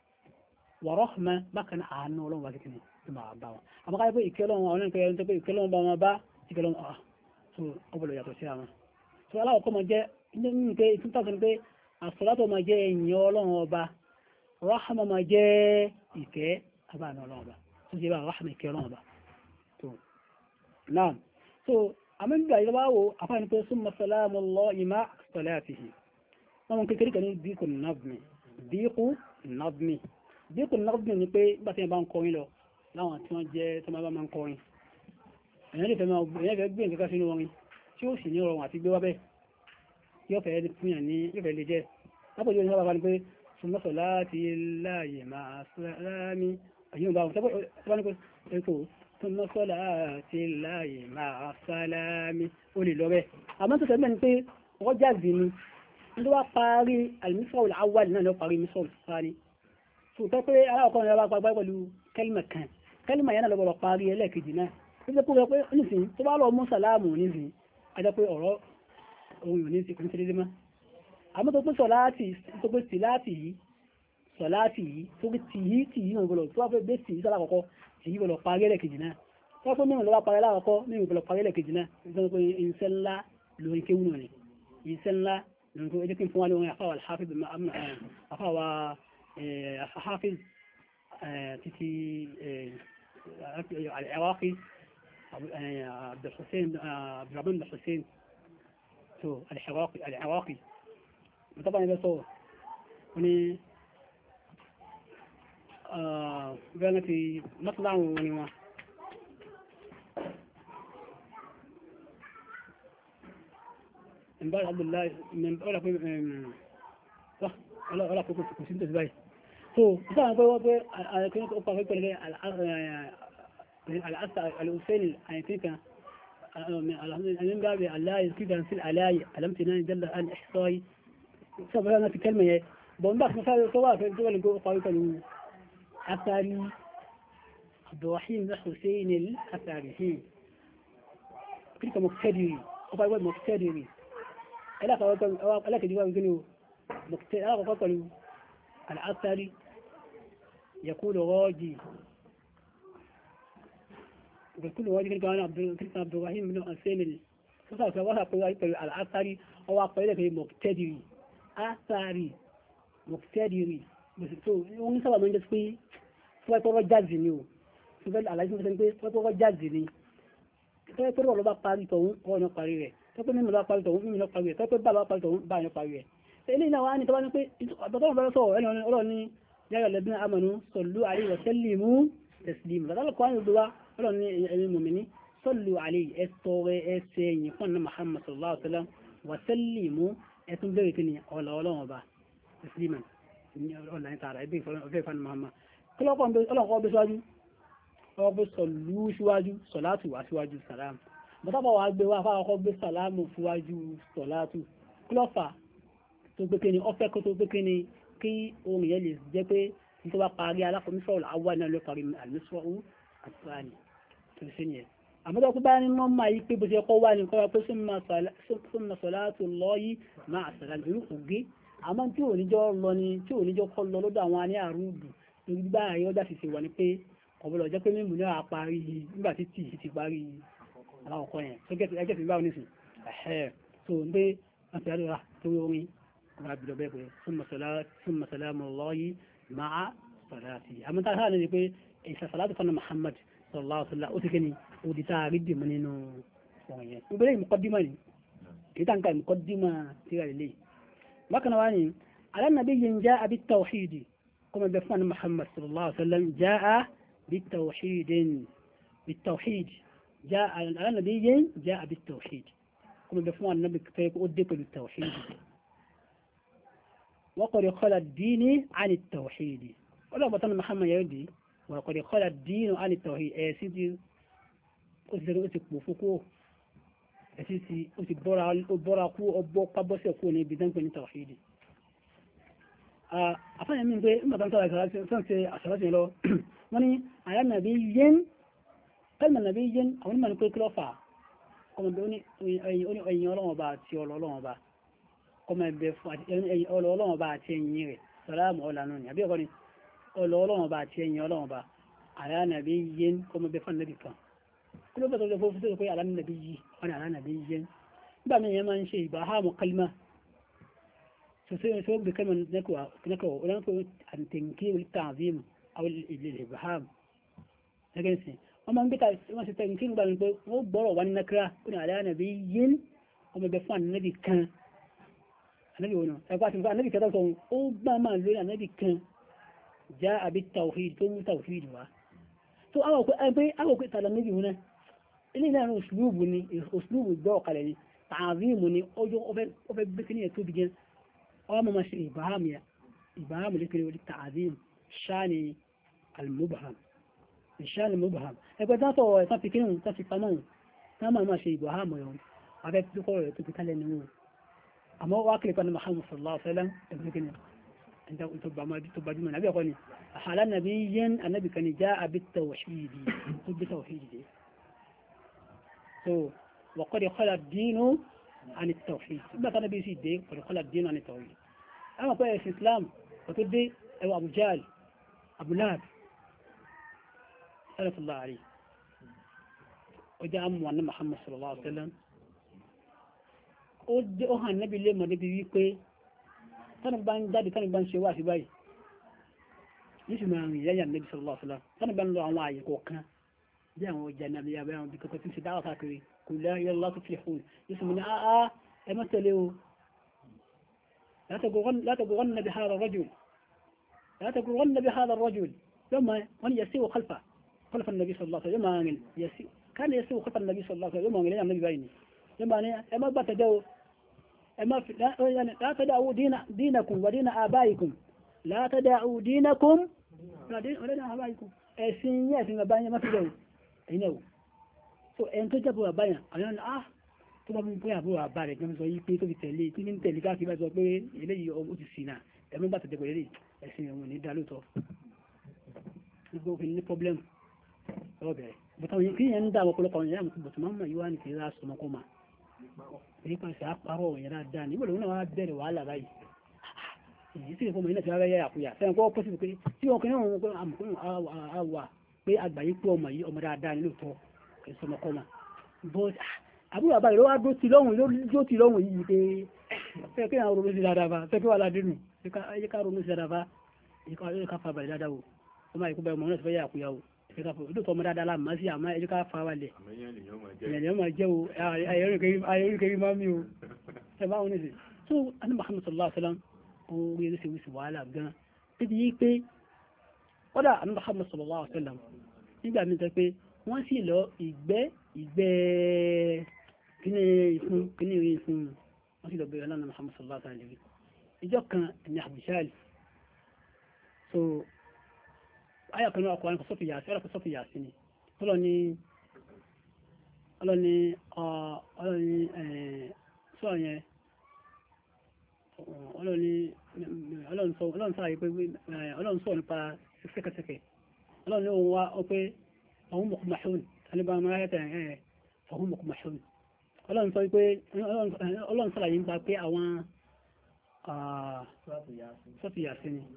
ورحمة ما كان عنه ولو ما كتني ما باوا أما قال يقول إكلون وأنا كيلون تقول إكلون بان با ìkẹlọ́n àà tó ọgbọ̀lọ̀ yàtọ̀ sí àwọn tó aláwọ̀kọ́ ma jẹ́ nínú pé ìtúntàkùn pé àsọ̀látọ̀ ma jẹ́ ẹ̀yìn ọlọ́run ọba ráhàmà ma jẹ́ ìkẹ́ àbáàmì ọlọ́run ọba tó jẹ́ bá ráhàmà ìkẹ́ ọlọ́run ọba tó náà so àmìgbà ìjọba wo àfáàní pé summa salamullahi ma'a salatihi wọ́n mú kékeré kan ní díkù nàbmi díkù nàbmi díkù nàbmi ni pé gbàtí ẹ bá ń kọrin lọ láwọn tí wọ́n jẹ́ tó máa bá máa ń kọrin èyàn lè fẹ́ máa èyàn fẹ́ gbé nǹkan sínú orin tí ó sì ní ọrọ̀rùn àti gbé wábẹ́ yóò fẹ́ fúnyàn ní yóò fẹ́ lè jẹ́ lápòjú ní sábà ní pé súnmọ́sọ̀ láti láàyè máa sálámí àyíwò bá wọn sábà ní pé ètò súnmọ́sọ̀ láti láàyè máa sálámí ó lè lọ bẹ́ẹ̀ àmọ́ tó tẹ́lẹ̀ ni pé wọ́n jáde ni ní wá parí al-misra'ul awwal náà ló parí misra'ul thani tó tẹ́ pé aláwọ̀kọ́ ni wọ́n bá parí pẹ̀lú kẹ́lìmà kan kẹ́lìmà yẹn náà lọ́gbọ̀rọ̀ parí ẹlẹ́ẹ̀kejì náà ilé kó rẹ pé nísìn tó bá lọ mú sàlámù nísìn ajá pé ọ̀rọ̀ ohun yóò ní sí kún sílé mọ́ àmọ́ tó pé sọ̀láàtì tó pé tìláàtì yìí sọ̀láàtì yìí tó pé tìyí tìyí náà gbọ́dọ̀ tó wá pé bẹ́ẹ̀ tìyí sálà kọ̀kọ́ tìyí gbọ́dọ̀ parí ẹlẹ́kejì náà tó wá pé mímọ̀ lọ́wọ́ parí alákọ̀ọ́kọ́ mímọ̀ gbọ́dọ̀ parí ẹlẹ́kejì náà nítorí pé iṣẹ́ ńlá lórí kéwù náà ni iṣẹ́ ńlá lórí kéwù ẹjẹ́ kí n fún wa lórí afáwà alhafiz afáwà alhafiz títí al-Iraqi عبد الحسين عبد الرحمن بن الحسين تو العراقي العراقي طبعا ده صور يعني آه قالنا في مطلع ونوا امبارح عبد الله من ولا في صح ولا ولا كنت كنت ازاي تو طبعا هو كنت اقرا في الأسئلة الأسئلة يعني فيك من باب الله يذكر في الآلاء ألم تنان جل أن إحصائي سبب أنا في كلمة بومباك مثال سواء في الدول الجو قوية الأثاري عبد الرحيم الحسين الأثاري كلك مقتدري أقول مقتدري ألا قوي ألا كجواب يقولوا مقتدري ألا قوي الأثاري يقول راجي بكل واجب كان عبد عبد الرحيم بن حسين فصار سواها قوي الأثاري أو قوي في مقتدري أثاري مقتدري بس تو يوم سبب من جسمي سواء ترى جازني سواء على جسمي سنتي سواء ترى جازني سواء ترى لو بقاري تو هو نقاريه سواء من لو بقاري تو من نقاريه سواء بابا بقاري تو با نقاريه إلي نواني طبعا في طبعا برسول أنا أقول إني يا الذين آمنوا صلوا عليه وسلموا تسليما هذا القرآن الدعاء ọlọ́run ní ẹ̀yin mùmínì sallu alayhi ẹ̀tọ́rẹ ẹ̀ṣẹ̀ ẹ̀yìn fún ọ̀nà Muhammad sallallahu alaihi wasallam wa sallimu ẹ̀tún bẹ̀rẹ̀ kí ni ọ̀là ọlọ́run ọba musliman ọ̀là ní tààrà ẹ̀bí ìfẹ́ ìfẹ́ Muhammad kílọ́kọ̀ ọlọ́kọ̀ ọbẹ̀ síwájú ọbẹ̀ sọ̀lú síwájú sọ̀látù wá síwájú sàlámù bọ́tàbà wà gbé wá fáwọn ọkọ̀ gbé sàlámù síwájú sọ̀látù kílọ́fà tó gbé kí ni ọfẹ́ kó tó gbé kí ni kí ohun yẹn lè jẹ́ pé nítorí wá parí alákọ̀ọ́mísọ̀rọ̀ àwọn náà ló parí àlùsọ̀rọ̀ àtúwánì tó sí ní ẹ̀. àmọ́tọ́ tó bá ní wọ́n máa yí pé bó ṣe kọ́ wá ní kọ́ wá pé summa salatullahi ma'a salam irú ògé àmọ́ tí ò níjọ́ lọ ni tí ò níjọ́ kọ́ lọ lọ́dọ̀ àwọn aní àrùdù nígbà ayọ́dá sì ṣe wà ní pé ọ̀bọ̀lọ̀ jẹ́ pé mímú náà parí nígbà tí tí ti parí aláwọ̀kọ́ yẹn tó gẹ́gẹ́ fi báwọn nísìn ẹ̀hẹ́ tó ń gbé àti àdúrà tó orin ọ̀rọ̀ àbìlọ̀ bẹ́ẹ̀ pé summa salamullahi ma'a salatihi àmọ́ tá a sáà ní pé ìṣà salatu fana Muhammad sallallahu alaihi wasallam ó ti kẹ́ni òdì tá a rí dìmọ́ nínú ọ̀rọ̀ yẹn ìbẹ̀rẹ̀ muqaddima ni èyí tá ń ka muqaddima tí ra lè bákan náà wá ní على نبي جاء بالتوحيد كما بفن محمد صلى الله عليه وسلم جاء بالتوحيد بالتوحيد جاء على نبي جاء بالتوحيد كما بفن النبي كيف أدك بالتوحيد وقد خلى الدين عن التوحيد ولا بطن محمد يودي وقد خلى الدين عن التوحيد اي سيدي أسر أسك بفكو سيدي أسك برا برا كو أبو قبس يكون بدن من التوحيد afanya mimi ndio mimi nataka sasa asalamu lo wani aya nabiyyin kalma nabiyyin awon man ko klofa kuma be oni oni oni Ọlọ́run ba ti Ọlọ́run ba kuma be fu oni Ọlọ́run ba ti yin re salamu ala nun abi ko ni Ọlọ́run ba ti yin Ọlọ́run ba aya nabiyyin kuma be fan nabi kan kulo ba to fu fu ko ala nabiyyi wani ala nabiyyin ba min yaman shi ba ha mu kalma سوى سوى بكلمة نكوى نكوى ونكوى التنكير والتعظيم أو الإبهام لكن سي وما بيتا ما ستنكير بان هو برو والنكرة كنا على نبي وما بيفان النبي كان النبي هنا أقول لك النبي كذا كون أو ما ما لولا النبي كان جاء بالتوحيد كم توحيد وا تو أو أبي أو كنت على النبي هنا اللي لا أسلوبني أسلوب الذوق عليه تعظيمني أو جو أو أو بكني تبجن أما ماشي إبهام يا إبهام اللي كانوا للتعظيم الشان المبهم الشان المبهم يبقى ده تو تفكرون تفكرون تمام ماشي إبهام يوم هذا تقول تتكلم أما واكل كان محمد صلى الله عليه وسلم تقول أنت تبع ما تبع من النبي يقول حال النبي النبي كان جاء بالتوحيد بالتوحيد so وقد خلى الدين عن التوحيد ما كان بيسي دي ويخلى الدين عن التوحيد أما قوي في الإسلام وتدي أو أبو جال أبو لهب سلف الله عليه وجاء أمو أن محمد صلى الله عليه وسلم ودي أوها النبي اللي ما نبي ويكوي كان بان دادي كان بان شواء في باي يسمى من يجي النبي صلى الله عليه وسلم كان بان له عواي كوكا جاء وجاء النبي يا بيان بكتب في دعوة فاكري كل لا إله الله تفلحون يسمى آه آه أمثلوا لا تقولن لا تقولن بهذا الرجل لا تقولن بهذا الرجل لما من يسير خلفه خلف النبي صلى الله عليه وسلم لما يسير كان يسير خلف النبي صلى الله عليه وسلم لما النبي بيني لما أما بتدعو أما لا يعني لا تدعوا دين دينكم ودين آبائكم لا تدعوا دينكم لا دين ودين آبائكم السنية في مباني ما تدعوا إنه so ẹn tó jẹ́bọ̀ àbáyàn àwọn ah tó bá mú bóyá àbúrò àbá rẹ̀ jẹ́ sọ yí pé tó fi tẹ̀lé tí ní tẹ̀lé káàkiri bá sọ pé eléyìí ó ti sì náà ẹ̀mí bá tẹ̀lé pẹ̀lú ẹ̀sìn ẹ̀wọ̀n ní dálótọ́ gbogbo òfin ní problem lọ́wọ́ bẹ̀rẹ̀ bọ̀tà òyìn kí yẹn ń dá àwọn ọ̀pọ̀lọpọ̀ àwọn yàrá bọ̀tà máa ń mọ̀ yíwá ní kí ra sọmọkọ́ ma èyí kan sì á parọ́ òyìn rà dáa níbo lòun náà wá bẹ̀rẹ̀ wàhálà báyìí èyí sì kọ́ mọ̀ yín náà ti wá yẹ àkúyà fẹ́ràn kọ́ pọ́sibú pé tí ọkùnrin náà wọn àmùkún àwà pé àgbáyé pé ọmọ yìí ọmọ dáadáa nílò tọ́ ìsọmọkọ́mà but àbúrò àbáyé ló wá dó ti lọ́hùn ló ti lọ́hùn yìí pé fẹ́ kí àwọn ronú sí dáadáa bá fẹ́ kí wà ládínú ẹjẹ́ ká ronú sí dáadáa bá ẹjẹ́ ká fa balẹ̀ dáadáa o ó máa ikú bá ọmọ náà ti fẹ́ yà àkúyà o ẹjẹ́ ká fa ìlú tó ọmọ dáadáa láàmú sí àmọ́ ẹjẹ́ ká fa balẹ̀ ìyẹn máa jẹ́ o ayọ̀rìnkẹ́rí máa mi o ẹ bá wọn ní sí so ani Muhammad sallallahu alaihi wasallam ó rí ẹsẹ̀ wíṣì wàhálà gan títí yí pé kódà ani Muhammad sallallahu alaihi wasallam nígbà mi sọ pé wọ́n sì lọ ìgbẹ́ ìgbẹ́ kíní ìfún kíní ìrìn ìfún wọ́n sì lọ bẹ̀rẹ̀ lánàá Muhammad sallallahu alaihi wasallam ìjọ kan ní àbúṣáàlì so ayọ̀ kan náà ọkùnrin kò sọ́fì yàsí ọ̀rọ̀ kò sọ́fì yàsí ni ọlọ́ni ọlọ́ni ọlọ́ni sọ́ọ̀ yẹn ọlọ́ni ọlọ́ni sọ́ọ̀ yìí pé ọlọ́ni sọ́ọ̀ nípa sẹ́kẹsẹ́kẹ ọlọ́ni òun wá ọ pé فهم مقمحون أنا بقى ما يتعلم فهم مقمحون ọlọ́run sọ pé ọlọ́run sọ́lá yìí ń gba pé àwọn sọ́tù yàsí ni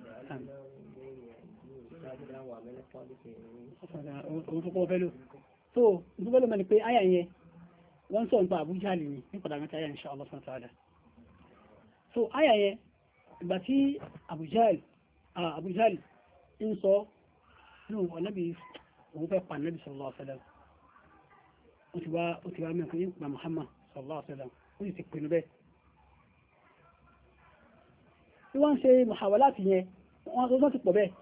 òun tó kọ́ fẹ́lú so tó fẹ́lú mẹ́ni pé áyà yẹn wọ́n sọ nípa Abu Jahl ní ní padà mẹ́ta áyà insha Allah subhanahu wa ta'ala so áyà yẹn ìgbà tí Abu Jahl Abu Jahl ń sọ nínú ọ̀nàbí òun fẹ́ pa Nabi sallallahu alaihi wasallam ó ti wá ó ti wá mẹ́kan ní pa Muhammad sallallahu alaihi wasallam ó sì ti pinnu bẹ́ẹ̀ wọ́n ṣe muhawalat yẹn wọ́n tó ti pọ̀ bẹ́ẹ̀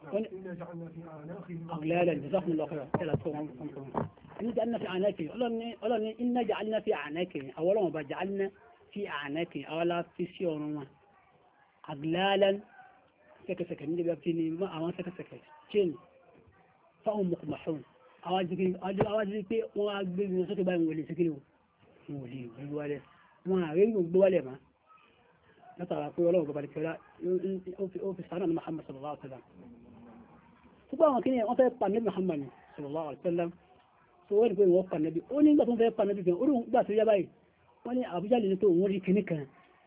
أغلالا جزاكم الله خيرا ثلاث صور إن جعلنا في أعناقهم ọlọ́ni إن جعلنا في أعناقهم أولا ما جعلنا في أعناقهم أولا في سيونهم أغلالا سكة سكة من اللي بيبتني ما أوان سكة سكة شين فهم مقمحون أوان ذكري أوان ذكري وأن أقبل سكة باين ولي سكري ولي ولي وأن أقبل بولي ما نتعرف أقول الله قبل كذا أو في سنة محمد صلى الله عليه وسلم ṣùgbọ́n àwọn kìíní wọ́n fẹ́ pa Nábì Muhammad sallallahu alaihi wasallam tó wọ́n ní pé wọ́n pa Nábì ó ní ìgbà tó ń fẹ́ pa Nábì gan ó ní ìgbà tó yá báyìí wọ́n ní Abu Jahl ní pé òun rí kìíní kan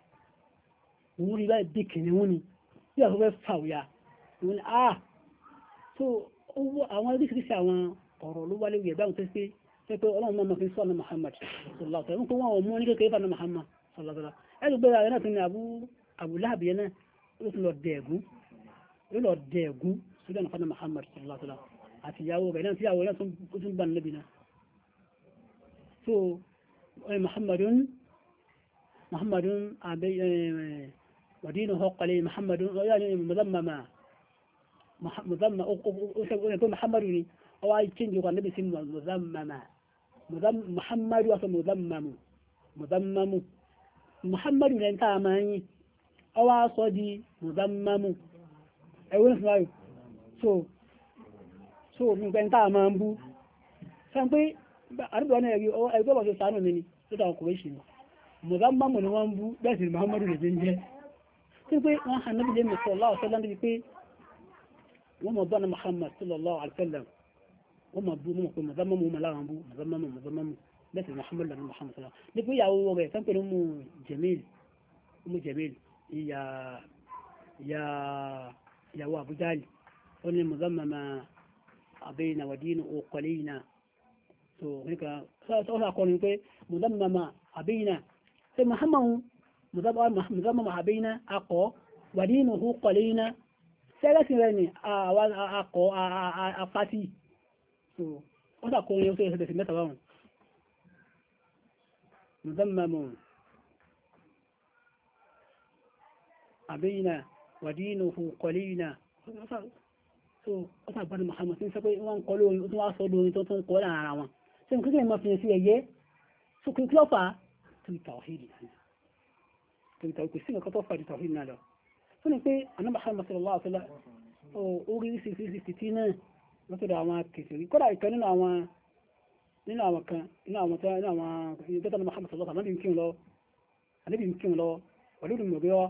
òun rí báyìí bí kìíní wọn ni bí àwọn fẹ́ fà wíyà òun ni ah so owó àwọn oríṣiríṣi àwọn ọ̀rọ̀ ló wálé wíyà báwọn tó ṣe pé pé ọlọ́run máa fi sọ́ọ̀nà Muhammad sallallahu alaihi wasallam wọn ò mú ní kékeré fana Muhammad sallallahu alaihi wasallam ẹ̀rù gbé ara náà tó ní Abu Lahab yẹn náà ó tún lọ dẹ̀ẹ̀gún ó lọ dẹ̀ẹ̀gún سيدنا فانا محمد صلى الله عليه وسلم أتياو بينان تياو بينان ثم بن نبينا so محمد محمد أبي ودينه قليل محمد يعني مذمما مذمم يقول محمد أو أي شيء يقول النبي سم مذمما مذم محمد واسم مذمم مذمم محمد لين تامني أو أصدي مذمم أقول اسمعوا so so mi gbe nta ma nbu san pé arúgbó na eri o egbe bo se sanu mi ni so da ko se ni mo ga mamo ni wọ́n nbu be si Muhammadu le nje so pé wọ́n han nabi le sallallahu alaihi wasallam bi pé wọ́n mo bana Muhammad sallallahu alaihi wasallam wọ́n mo bu mo ko mo zammo mo la nbu mo zammo mo zammo be si Muhammad la Muhammad sallallahu ni pé yawo re san pé mu Jamil mu Jamil ya ya ya wa Abu Jahl قلنا مذمما أبينا ودينه قلينا so هيك سأقول أقول لك مذمما أبينا فمحمد مذمما أبينا أقو ودينه قلينا سألتني أقو أقاتي so أنا أقول لك هذا في مثلا مذمم أبينا ودينه قلينا so ó sàgbà ní Muhammad tí ń sọ pé wọ́n ń kọ́ lórí tó wá sọ lórí tó tó ń kọ́ láàrin ara wọn tí n kíkẹ́ ìmọ̀ fìyàn sí ẹ̀yẹ́ so kí ló fà á tó ń tàwíìdì náà tó ń tàwíìdì kò sí nǹkan tó fà á di tàwíìdì náà lọ tó ní pé àná Muhammad sallallahu alaihi wasallam orí sísí fìtí náà wọ́n tó dá àwọn kèfèrí kódà ìkan nínú àwọn nínú àwọn kan nínú àwọn tó nínú àwọn ìgbẹ́ta ní Muhammad sallallahu alaihi wasallam ànábì ń kírun lọ pẹ̀lú ìmọ̀gbẹ́wọ́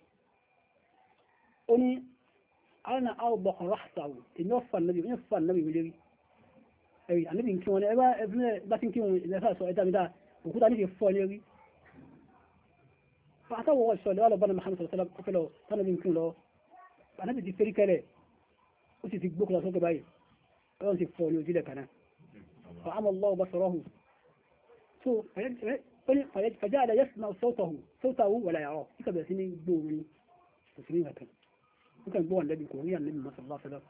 ó ní أنا أوضح رحصه إنه يوفى النبي يوفى النبي مليوي أي النبي يمكن ولا إبا ابن بس يمكن إذا فاس وإذا بدا وخذ عليه يوفى النبي فأتوا هو السؤال قال بنا محمد صلى الله عليه وسلم قالوا أنا يمكن له أنا بدي فريق له وش تبوك لا سوق باي أنا تفعل النبي لك أنا فعم الله بصره سو فجعل يسمع صوته صوته ولا يراه كذا سنين دوني سنين هكذا وكان بوان الذي كوريا النبي صلى الله عليه وسلم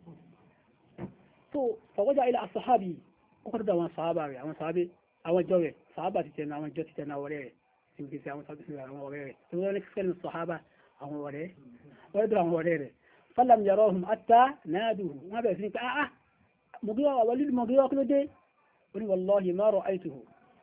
so فوجع إلى الصحابي وقد دوان صحابة àwọn صحابي àwọn jọrẹ صحابة تتنا àwọn jọ titana wọlé síbi sí àwọn صحابي àwọn wọlé tó wọ́n ní kẹ́lẹ̀ الصحابة àwọn wọlé wọ́n dọ̀ àwọn wọlé rẹ̀ فلم يروهم حتى نادوه wọ́n bẹ̀rẹ̀ sí pé ah ah Mughira Walid Mughira kí ló dé ó ní والله ما رأيته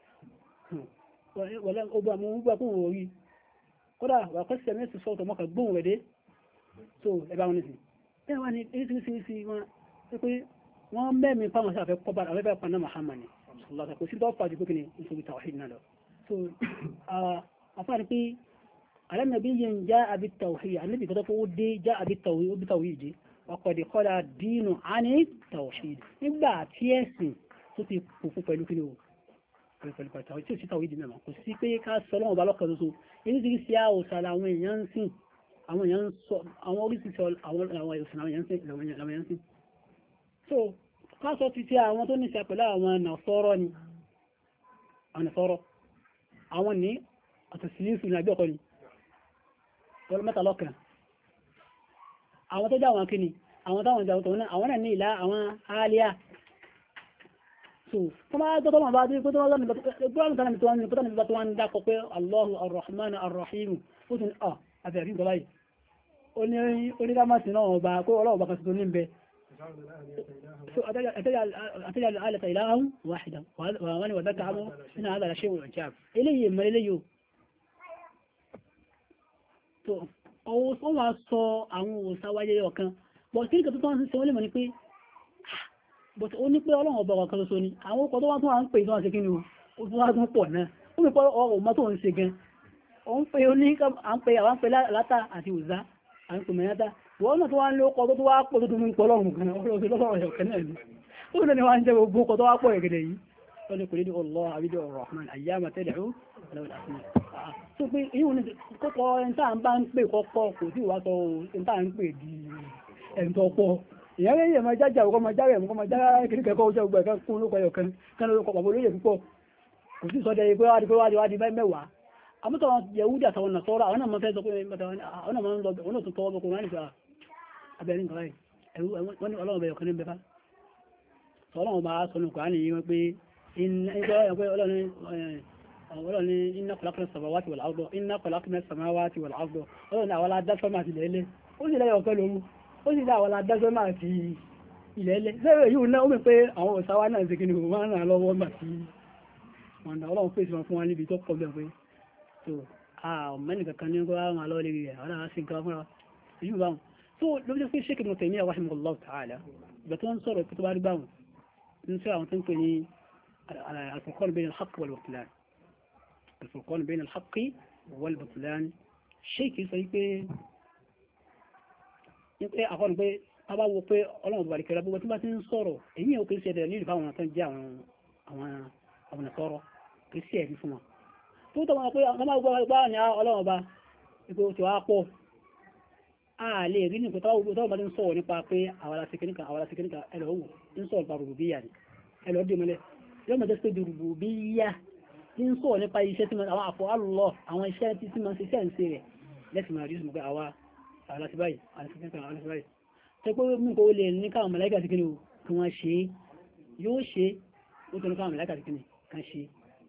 wọ́n ọba mú gbà kún orí kódà wà kọ́ sẹ́mẹ́sì sọ́tọ̀ mọ́kà gbóhùn rẹ̀ dé so ẹgbà wọn nìsìn ẹ wà ní ìrísìírísìí wọn pé wọ́n mẹ́rin fáwọn sáfẹ́ kọba àwọn ẹgbẹ́ paná Muhammad ni ṣùgbọ́n kò sí tó fàájú pé kí ni nítorí tawhid náà lọ so afáàrí pé alẹ́nàbí yẹn já àbí tawhid alẹ́bí tó tó dé já àbí tawhid dé ọkọ̀dé kọ́lá dínú a ní tawhid nígbà tí ẹ̀sìn tó ti kòfó pẹ̀lú kí ni o pẹ̀lú pẹ̀lú tawhid tí ó sì tawhid mẹ́mọ̀ kò sí pé ká sọ lọ́wọ́ bá lọ́kàn tó ìrísìírísìí àwòsàn àwọn èèyàn ń sìn àwọn èèyàn sọ àwọn orísìírísìí àwọn àwọn ìsìn àwọn èèyàn sìn àwọn èèyàn sìn so káàsọ̀ ti tí àwọn tó níṣẹ́ pẹ̀lú àwọn nàṣọ́rọ̀ ni àwọn nàṣọ́rọ̀ àwọn ní àtàsílísù ní àgbẹ́ọ̀kọ́ ni tọ́lọ mẹ́ta lọ́kàn àwọn tó jáwọn kí ni àwọn táwọn ìjà òtò àwọn náà ní ìlà àwọn àálíà so tó máa tó tọ́mọ̀ bá dé pé tó wọ́n lọ́nà tó wọ́n dákọ̀ pé Allahu ar-Rahman ar-Rahim ó tún ọ̀ àfẹ́rí ìjọba yìí ó ní oníkámásì náà ọba kó ọlọ́ọ̀bá kan tuntun ní bẹ àtẹ́jà alẹ́ta ìlàáhùn wáhìdá wọ́n ni wàdáka àmọ́ nínú àdára ṣe wọ̀n jáàb eléyìí mọ́ eléyìí tó ó wá sọ àwọn òsáwáyé ọ̀kan bọ̀ kí ní kẹtù tó wọ́n sí wọ́n lè mọ̀ ní pé but ó ní pé ọlọ́run ọba ọ̀kan lóso ni àwọn ọkọ̀ tó wá tún wá ń pè tó wá sí kí ni ó tún wá tún pọ̀ náà ó fi pọ́ ọ̀rọ̀ ọmọ tó ń ṣe gan ó ń pè ó ní à ń pè àwọn pè látà àti òzá à ń pè mẹ́ta wọ́n náà tó wá ń lé ọkọ̀ tó wá pọ̀ tó tún ń pọ̀ lọ́rùn kan ọlọ́run lọ́rọ̀ ọ̀kan náà ni ó lè ní wá ń jẹ́ gbogbo ọkọ̀ tó wá pọ̀ ẹ̀gẹ̀dẹ̀ yìí wọ́n ní kò ní Allah àbídọ̀ Rahman ayyama tad'u lọ́wọ́ àfihàn tó pé ìhun ní kọ́kọ́ ẹni tá à ń bá ń pè kọ́kọ́ kò sí ìwà sọ ẹni tá à ń pè di ẹni tó pọ̀ ìyẹn lè yẹ máa jájà ọkọ̀ máa jára ẹ̀mọ́ máa jára kìí kẹ́kọ́ ojú ọgbà ẹ̀ká kún olóko ẹ̀yọ̀ kan lórúkọ pàbó lóye púpọ̀ kò sí sọ́dẹ̀ ìpé wádìí pé wádìí wádìí mẹ́wàá àmútọ̀ Yẹhudi àtàwọn Nasara àwọn náà máa fẹ́ sọ pé àwọn náà máa ń lọ wọn náà tún tọwọ́ bọ́kọ̀ wọn nípa abẹ́rin kan láì ẹ̀rú wọn ní ọlọ́run bẹ̀yọ̀ kan ní bẹ́fà ọlọ́run bá sọ nùkọ́ á nìyí wọn pé ọlọ́run ní inna khalaqna samawati wal arda inna khalaqna samawati wal arda ọlọ́run ní àwọn aládá sọ́mà àti ilẹ̀ ó sì lẹ́yọ̀ ọ̀kẹ́ lóru ó sì dá àwọn adájọ́ máa fi ilẹ̀ ilẹ̀ lẹ́rẹ̀ yìí náà ó mẹ́ pé àwọn òsáwá náà ṣe kìnnìkò máa ń ràn lọ́wọ́ mà sí wọn dá ọlọ́run pèsè wọn fún wa níbi tó pọ̀ bẹ́ẹ̀ pé so mẹ́rin kankan ní kó àwọn alọ́ lè rẹ̀ àwọn àwọn aṣínkà fúnra èyí báwọn so ló jẹ́ pé Sheikh Ibn Taymiyyah rahimahullah ta'ala ìgbà tó ń sọ̀rọ̀ pé tó bá rí báwọn ń sọ àwọn tó ń pè ní al-furqan bayna al-haqq wal-butlan al-furqan bayna al-haqq wal-butlan Sheikh sọ pé ní pé àkọ́nù pé a bá wo pé ọlọ́run bàbá ìkẹrẹ gbogbo tí bá ti ń sọ̀rọ̀ èyí ò kìí ṣe ẹ̀dẹ̀ nílùú fáwọn tó ń jẹ́ àwọn àwọn ìsọ̀rọ̀ kìí ṣe ẹ̀rí fún wọn tó tọ́ wọn pé wọ́n máa gbọ́ ipá ní ọlọ́run ọba ipò tí wàá pọ̀ a lè rí nípa tọ́wọ́ bá ti ń sọ̀rọ̀ nípa pé àwọn aláṣekẹ́níkà àwọn aláṣekẹ́níkà ẹlọ́wọ̀ ń sọ̀rọ̀ nípa rùbùbíyà ni ẹlọ́ dì mọ́lẹ̀ yóò mọ̀ jẹ́ pé rùbùbíyà ti ń sọ̀rọ̀ nípa iṣẹ́ tí àwọn àfọ̀ àlọ́ àwọn iṣẹ́ tí máa ń ṣiṣẹ́ ń ṣe rẹ̀ lẹ́sìn máa rí sùn pé àwa àlàtí báyìí àlàtí báyìí tẹ́ pé mú kó lè ní káwọn màláíkà sí kíni kí wọ́n ṣe yóò ṣe ó tó ní káwọn màláíkà sí kíni kan ṣe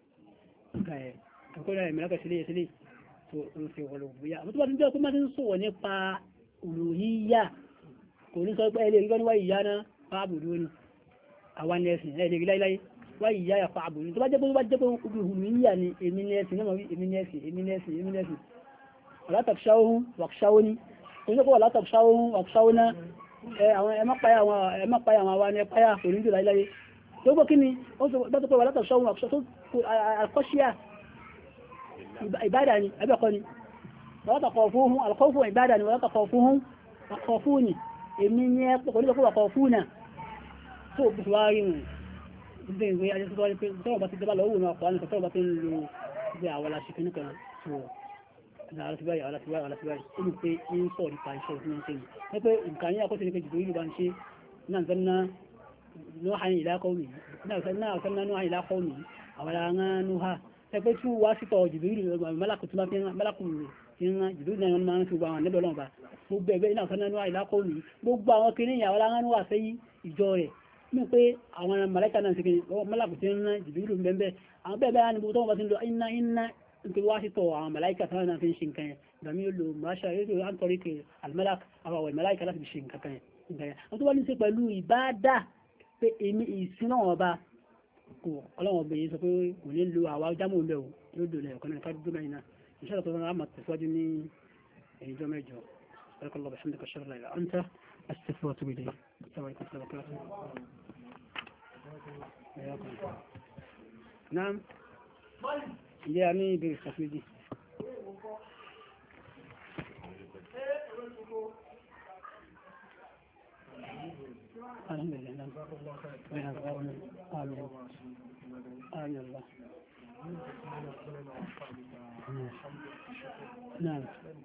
àkọ́kọ́ rẹ̀ màláíkà sílé sílé tó ń fi wọ́n lọ́wọ́ bóyá àmọ́ tó bá ti ń jẹ́ pé má ti ń sọ̀rọ̀ nípa olùyíyà kò ní sọ pé ẹ lè rí gọ́ní wáyé ìyá náà fáàbùdó ni àwa ní ẹ̀sìn ẹ lè rí láíláí wáyé ìyá yà fáàbùdó tó bá jẹ́ pé tó bá jẹ́ pé olùyíyà ni èmi ní ẹ̀sìn náà èmi ní ẹ̀sìn èmi ní ẹ̀sìn èmi ní ẹ̀sìn wala takshawhum wakhshawni onígbò wala takshawhum wakhshawna ẹmọ́páyà àwọn àwọn ní ẹpáyà kò ní jù láìláyé gbogbo kí ni ó sọ bá tó pé wala takshawhum wakhshawna alkhashya ìbádà ni ẹbẹ̀kọ́ ni wala takhafuhum alkhawfu ìbádà ni wala takhafuhum wakhafuni èmi ní ẹpọ̀ kò ní sọ pé wakhafuna tó bí wá rí wọn ìdí ìwé ajé tó wáyé pé tọ́wọ́ bá ti dẹ́bà lọ́wọ́ ní ọkọ̀ àníkọ̀ tọ́wọ́ bá ti ń lo ìgbé àwọn aláṣẹ́kẹ́ nìkan alásìbáyì alásìbáyì alásìbáyì ó ní pé ń sọ nípa iṣẹ́ òfin ṣe ní ní pé nǹkan ní àkọsí ní pé jùlọ ìlú bá ń ṣe náà zanna nuhan ila qawmi náà zanna zanna nuhan ila qawmi àwọn ará nuha ẹ pé tí wá sí tọ jùlọ ìlú malakù tí wọ́n fi malakù ti ń jùlọ ìlú náà máa ń fi àwọn níbẹ̀ lọ́wọ́ bá gbogbo ẹgbẹ́ náà zanna nuhan ila qawmi gbogbo àwọn kìíní àwọn ará nuha sẹ́yìn ìjọ rẹ̀ ní pé àwọn màláíkà náà ti kìíní malakù ti ń jùlọ ìlú bẹ́ẹ̀ àwọn bẹ́ẹ̀ bẹ́ẹ̀ ni gbogbo tó wọ́n bá ti ń lọ iná iná nítorí wá sí tọ̀ àwọn màláíkà tánà náà fi ń ṣe nǹkan yẹn ìgbàmí ó lò máṣá yóò tó ń tọrí kí almalak àwọn àwọn màláíkà láti fi ṣe nǹkan yẹn wọ́n tó wá ní sí pẹ̀lú ìbádà pé èmi ìsin náà ọba kò ọlọ́wọ́n ọbẹ̀ yìí sọ pé kò ní lo àwa jámù ń bẹ̀ ò yóò dò lẹ́yìn ọ̀kan náà kájú mẹ́rin náà ìṣẹ́ àtọ́sọ́ náà máa tẹ̀síwájú ní ẹ̀yìnjọ́ mẹ́jọ الله بحمدك اشهد ان لا اله الا انت استغفرك واتوب اليك السلام عليكم ورحمه الله وبركاته نعم يعني بالتفويض الحمد لله نعم آمين آمين الله نعم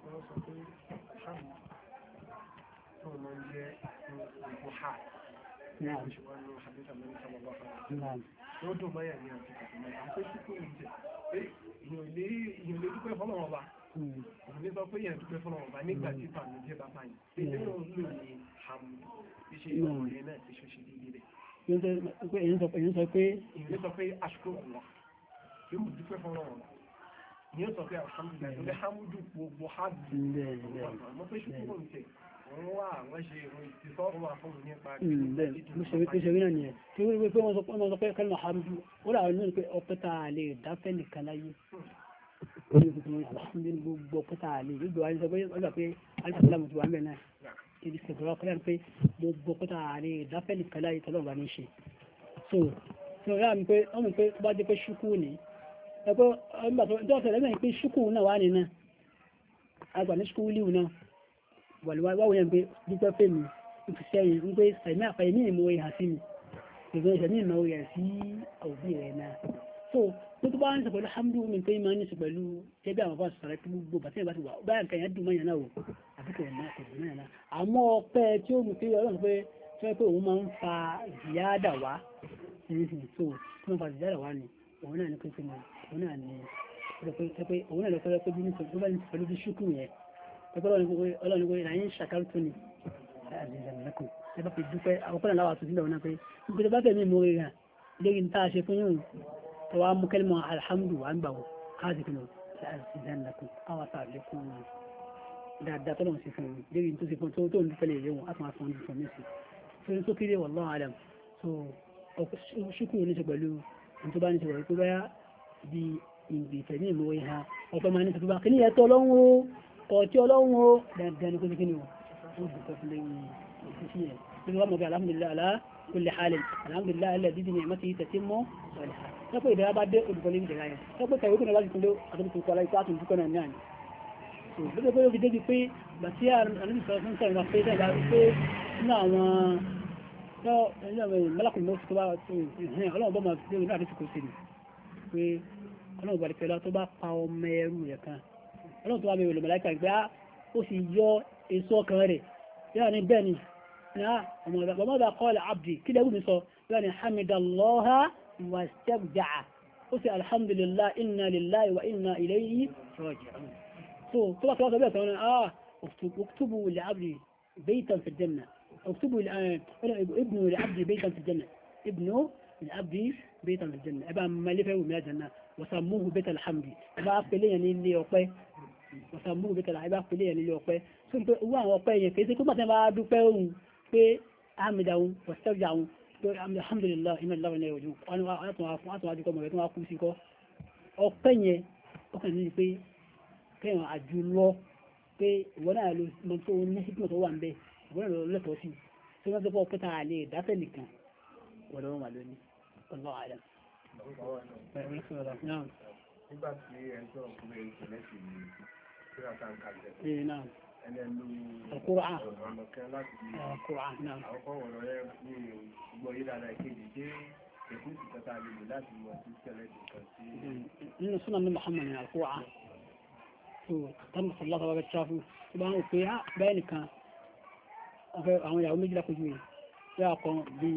نعم نعم lọ́dún báyà ní àti kàtàmọ́ àti síkú ìjẹ́ pé ìyàn lè dúpẹ́ fọ́lọ́wọ́ bá ìyàn lè sọ pé ìyàn dúpẹ́ fọ́lọ́wọ́ bá nígbà tí fàmì jẹ́ bá báyìí pé ìyàn lò ní àmì iṣẹ́ ìwọ̀n yẹn náà ti ṣoṣe dídí rẹ̀. èyí sọ pé ìyàn lè sọ pé aṣọ ọ̀wọ́ yóò dúpẹ́ fọ́lọ́wọ́ ìyẹn sọ pé alhamdulillah tó lé hamudu gbogbo hadu àmọ́ pé ṣùkúrò ń tẹ̀ wọ́n wà wọ́n ṣe ìsọ́rọ̀ wà fún nípa mo ṣe rí náà nìyẹn tí wọ́n rí pé wọ́n sọ pé kálmà hamudu ó rà nínú pé ọpẹ́ tá a lè dáfẹ́ nìkan láyé alhamdulillah gbogbo ọpẹ́ tá a lè gbogbo wa ní sọ pé wọ́n gbà pé alhamdulillah ti wà ń bẹ̀ náà ibi ìṣègùrọ̀ ọpẹ́ pé gbogbo ọpẹ́ tá a lè dáfẹ́ nìkan láyé tọ́lọ́ bá ní ṣe so so yá mi pé wọ́n mi pé tó bá jẹ́ pé ṣúkú ni ẹgbẹ́ ọmọ tó ọ̀sẹ̀ lẹ́gbẹ̀ẹ́ pé ṣúkú náà wà ní náà àgbà ní ṣúkú líwù náà wàlúwàwò yẹn pé dúpẹ́ pé mi ń fi sẹ́yìn ń pé sẹ̀mí àpẹẹrẹ ní ìmọ̀ ìhà sí mi ìgbẹ́ ìṣẹ̀mí ìmọ̀ ìhà sí òbí rẹ̀ náà so tó tó bá ń sọ pẹ̀lú hamdu mi pé máa ń sọ pẹ̀lú ẹgbẹ́ àwọn bá sọ̀rọ̀ pé gbogbo bàtí ìbá ti wà báyà nǹkan yẹn dùn mọ́ yẹn náà wò àbíkọ̀ yẹn náà kò dùn mọ́ yẹn náà àmọ́ ọpẹ́ tí ó mú pé ọlọ́run pé tí wọ́n pé òun máa ń fa ziyada wá so tí wọ́n fa ziyada wá ni òun náà ní pé pé òun náà ní pé òun náà lọ fẹ́ pé bí ní pẹ̀lú bí ṣúkú yẹn ọlọ́run pé ìràyìn ṣàkárù tó ní àzìzàmìlẹ́kùn ẹ bá fi dúpẹ́ àkọ́kọ́nà láwà tó sílẹ̀ wọn náà pé nígbà tó bá tẹ̀lé mú rí rà lórí tá a ṣe fún yóò tó wá mú kẹ́lmọ̀ alhamdu wà ń gbà wọ káàdì kìnnà àzìzàmìlẹ́kùn àwọn àtàlẹ́kùn dáadáa tó lọ́wọ́ sí fún mi lórí tó sì fún tó tó ń dúpẹ́ lè yẹ wọn àtúnwá fún ọdún fún mi sí fún tó kéré wallahu alam so ṣúkúrò ní ṣe pẹ̀lú tó bá ní ṣe pẹ̀lú pé báyá bí ìgbìfẹ̀ ní ìmọ̀ ìhà ọ̀pọ̀ máa ní ṣe tó bá kí ní ẹ̀tọ́ ọlọ́run ọ̀tí ọlọ́run ó dandan ní kó sí kí ni ó dùkọ́ fún lẹ́yìn ìfúsí ẹ̀ tí wọ́n mọ̀ bí alhamdulillah ala kulli halin alhamdulillah alladhi bi ni'matihi tatimmu salihat lọ́pọ̀ ìdára bá dé olùkọ́ lẹ́yìn ìdára yẹn lọ́pọ̀ ìtàwé kò ní wájú fún lé àtúntò kọ́ aláìsí àtúntò kọ́ náà ní àná lọ́pọ̀ pé ó fi débi pé bàtí àrùn sọ̀rọ̀ fún sọ̀rọ̀ pé sẹ́gbà pé nínú àwọn mọ́lákùnrin mọ́sí tó bá ọlọ́run bọ́ máa fi lé láti kò sí ni pé ọlọ́run bàrí pẹ̀lú tó bá pa ọmọ ẹrú rẹ̀ kan ọlọ́run tó wá bẹ̀rẹ̀ mọ̀láìkà gbá ó sì yọ èso ọkàn rẹ̀ yáà ní bẹ́ẹ̀ ni ọmọdé qala abdi kí lẹ́gùn mi sọ yáà ní hamidallaha wa istabja'a ó sì alhamdulillah inna lillahi wa inna ilayhi raji'un so tó bá tọ́wọ́ sọ bẹ́ẹ̀ sọ ah uktubu li abdi baytan fi janna uktubu ibnu li abdi baytan fi janna ibnu li abdi baytan fi janna ẹbá malifẹ́ wù mí àjẹ́nà wasammuhu baytal hamdi ẹbá pẹ̀lẹ́ yẹn ní ilé ọpẹ́ wasammuhu baytal hamdi ẹbá pẹ̀lẹ́ yẹn ní ilé ọpẹ́ tó ń pẹ́ owó àwọn ọpẹ́ yẹn kìí sí kó mọ̀tẹ́ bá dúpẹ́ ohun pé ahmedahun wastabja'un pé alhamdulillah inna lillahi wa inna ilayhi raji'un àtún àjùkọ́ mọ̀ rẹ̀ tó wá kú sí kọ́ ọpẹ́ yẹn ọkàn ní pé kẹ́yàn àjùlọ pé ìwọ́n náà ló mọ tó ní sípò tó wà ń bẹ́ ìwọ́n náà lọ lẹ́tọ̀ọ́ sí tí wọ́n tó pọ̀ pẹ́ta àlè ìdáfẹ́ nìkan wọ́n lọ́wọ́ wà lónìí ọlọ́ àdá. nígbà tí ẹ sọ ọkùnrin ìṣẹ̀lẹ̀ sí ní kíra tá ń kalẹ̀ ẹlẹ́nu Al-Qur'an ọ̀nà kan láti Al-Qur'an náà àwọn kan wọ̀n lọ́rẹ́ ní ìgbọ́ yìí dáadáa kejì dé ẹ̀kún sì kẹta àlejò láti mọ̀ sí ṣẹlẹ̀ nìkan sí. nínú Sunan ní Muhammad ní Al-Qur'an tó tánà sọ̀lá tó wákẹ́ ṣáfù tó bá ń rò pé á bẹ́ẹ̀ nìkan àwọn ìyàwó méjìlá kojú rẹ̀ tí a kan bí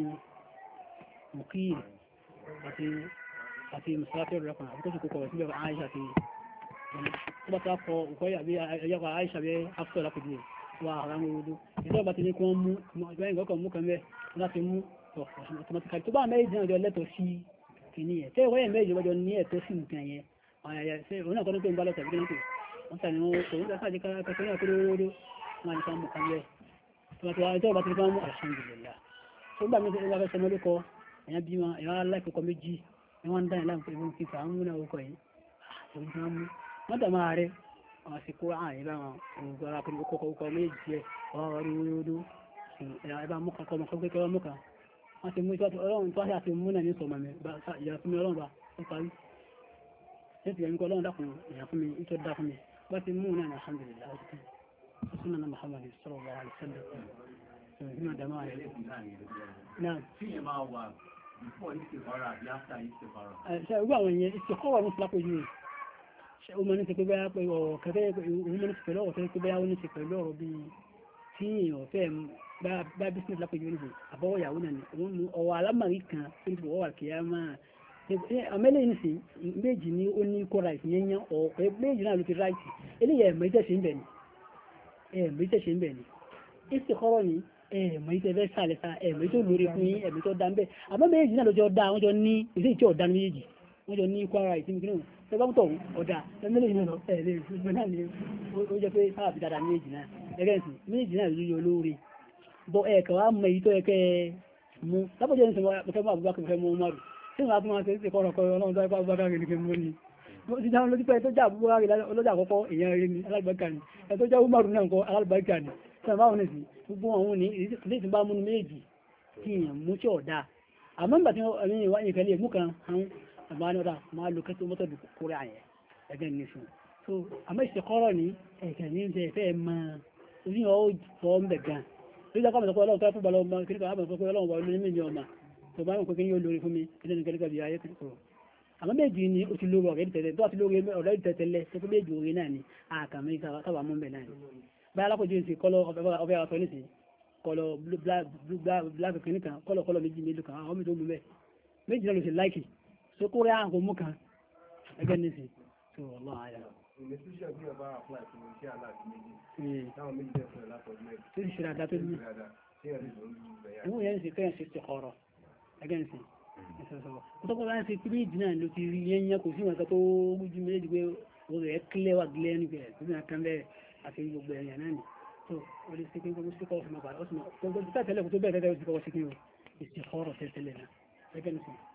Muqim àti àti Musafir rẹ̀ kan àti tó sì kókò rẹ̀ síbẹ̀ Aisha àti tó bá tó kọ òkọ́ yàbí ẹyọ́kọ̀ Aisha bí Hafsa lákojú rẹ̀ wà àwọn ọmọ odó ìjọba ti ní kí wọ́n mú ìgbẹ́yìn kọ́kọ́ mú kan bẹ́ẹ̀ láti mú automatically tó bá méjì náà jọ lẹ́tọ̀ọ́ sí kìíní yẹn tẹ́ ìwọ́yẹ̀ méjì wọ́jọ ní ẹ̀tọ́ sí nǹkan yẹn ọ̀yà ṣe òun náà kọ́ ní pé ń bá lọ́tọ̀ àbíkẹ́ wọ́n tàbí wọn kò ní ká sáàjẹ́ kẹsẹ̀ náà kúrò róró wọn àti sáàmù kan bẹ́ẹ̀ ìjọba ti fẹ́ mú alhamdulillah tó gbà mí tó wá fẹ́ sọmọ lókọ èèyàn bí wọn èèyàn aláìkọ́kọ́ méjì ni wọ́n ń dá ìlànà pé wọ́n fi fà ń mú náà orúkọ yìí àwọn ìgbà mú wọ́n dà máa rẹ àwọn sì kó àyè bá wọn ògùn ara pẹ̀lú kọ́kọ́ orúkọ méjì ẹ̀ ọ̀rọ̀ róró ẹ̀bá mú kan kọ́mọ kọ́kọ́ kọ́kọ́ mú kan wọ́n ti mú ìtọ́jú ọlọ́run tó wáṣẹ́ àti mú náà ní sọmọ mi ìyá fún mi ọlọ́run bá ó parí ṣé ti yẹn kọ́ ọlọ́run dákun ìyá fún mi ìtọ́ dá fún mi bá ti mú náà alhamdulillah ọdún suna na Muhammad sallallahu alaihi wasallam so ina da ma ne na tí ẹ máa wà before istikhara àbí after istikhara ṣe gbà wọ́n yẹn istikhara ní flapo yìí ṣe o mọ̀ ní ti pé bá pé o kẹfẹ́ o mọ̀ ní ti pẹ̀lú ọ̀rọ̀ pé bá o ní ti pẹ̀lú ọ̀rọ̀ bí tí èèyàn fẹ́ bá business lápò yìí nìyí àbọ̀wọ̀ ìyàwó náà ni òun mú ọwọ́ alámàrí kan tí ó wà kìí máa àmẹ́lẹ̀ ní sí méjì ní ó ní kó right yẹn yẹn ọ̀pẹ́ méjì náà ló ti right eléyìí ẹ̀mọ́ ìtẹ̀sí ń bẹ̀ ni ẹ̀mọ́ ìtẹ̀sí ń bẹ̀ ni istikhara ni ẹ̀mọ́ ìtẹ̀fẹ́ sàlẹ̀ sa ẹ̀mọ́ ìtò lórí fún yín ẹ̀mọ́ ìtò dá ń bẹ̀ àmọ́ méjì náà ló jọ dá àwọn jọ ní ìdí ìtì ọ̀dá méjì wọ́n jọ ní ikú ara ìsinmi kí náà ṣe bá ń tọ̀ ọ̀dà ẹ̀mẹ́lẹ̀ yìí náà ẹ̀ lè ṣùgbọ́n náà ni ó jẹ́ pé sáà fi dáadáa méjì náà ẹgẹ́ ìsìn méjì náà lórí olóore bọ́ ẹ̀ kà wá mọ èyí tó yẹ kẹ́ mú lápòjọ́ ní sọ fẹ́ mú Abubakar fẹ́ mú Umaru tí wọ́n á tún máa ṣe é kọ́rọ̀ kọ́rọ̀ ọlọ́run tó yẹ kó Abubakar ní kí mú ni mo ti dáhùn lójú pé tó já Abubakar ọlọ́jà àkọ́kọ́ èèyàn rí ni alágbàkà ni ẹ tó já Umaru náà kọ́ alágbàkà ni sọ báwọn ní sí gbogbo àwọn ní ilé ìsìn bá mú méjì kí èèyàn mú tí ọ̀dà àmọ́ nígbà tí wọ́n ní ìwádìí ìfẹ́ lè mú kan àwọn àbáni ọ̀dà máa lo kẹ́tọ́ mọ́tò kúrẹ́ àyẹ̀ ẹgbẹ́ ní sùn so àmọ́ ìṣèkọ́rọ̀ ní ẹ̀kẹ́ ní ṣe ìfẹ́ mọ́ orí ọ̀ fọ́ ń bẹ̀ gan lójú àkọ́mọ̀ sọ pé ọlọ́run tó fún balọ̀ ọmọ kí ní kàwé sọ pé ọlọ́run wà lórí mímí ọmọ tó bá ń pè kí yóò lórí fún mi ilé ní kẹ́lẹ́kẹ́ bí ayé kúrò àmọ́ méjì ni ó ti lórí ọ̀rẹ́ tẹ̀tẹ̀ tó ti lórí ọ̀rẹ́ tẹ̀tẹ̀lẹ̀ tó tó méjì orí náà ni àkàmì sábà mú bẹ̀ náà ni báyà alákòjú ìsìn kọ́lọ́ ọbẹ̀ ọ̀sọ̀ nísìn kọ́lọ́ black kìnnìkan kọ́lọ́ kọ́lọ́ méjì méjì kan àwọn méjì ó mú bẹ́ẹ̀ méjì náà ló ṣe láìkì sókórí àǹkó mú kan ẹgbẹ́ nísìn tó ọlọ́ àyà. ìlú tíṣà bí ọba àpá ìpinnu iṣẹ́ aláàbí méjì táwọn méjì tẹ̀ fún ẹ látọ̀dún mẹ́rin. tó ti ṣe dáadáa tó ní. ìwọ̀n yẹn ń ṣe kẹ́yìn ṣe ti ọ̀rọ̀ ẹgbẹ́ nísìn. ọ̀tọ́kọ̀ bá ń ṣe pírí ìdí náà ló ti rí yẹn yẹn kò sí nǹkan tó rújú méjì pé o rẹ̀ kílẹ̀ wà gílẹ̀ níbẹ̀ kò sí nǹkan bẹ́ẹ̀ àti gbogbo ẹ̀yàn náà ni. tó o lè ṣe kí n gbogbo sí kọ́ ọ̀sùn ọ̀gbà ọ̀sùn ọ̀gbà tó tẹ̀lé kó tó bẹ́ẹ̀ tẹ́tẹ́ ó ti kọ́ ọ sí kí n o ìṣèkọ́rọ̀ tẹ́tẹ́lẹ̀ náà ẹgbẹ́ nísìn.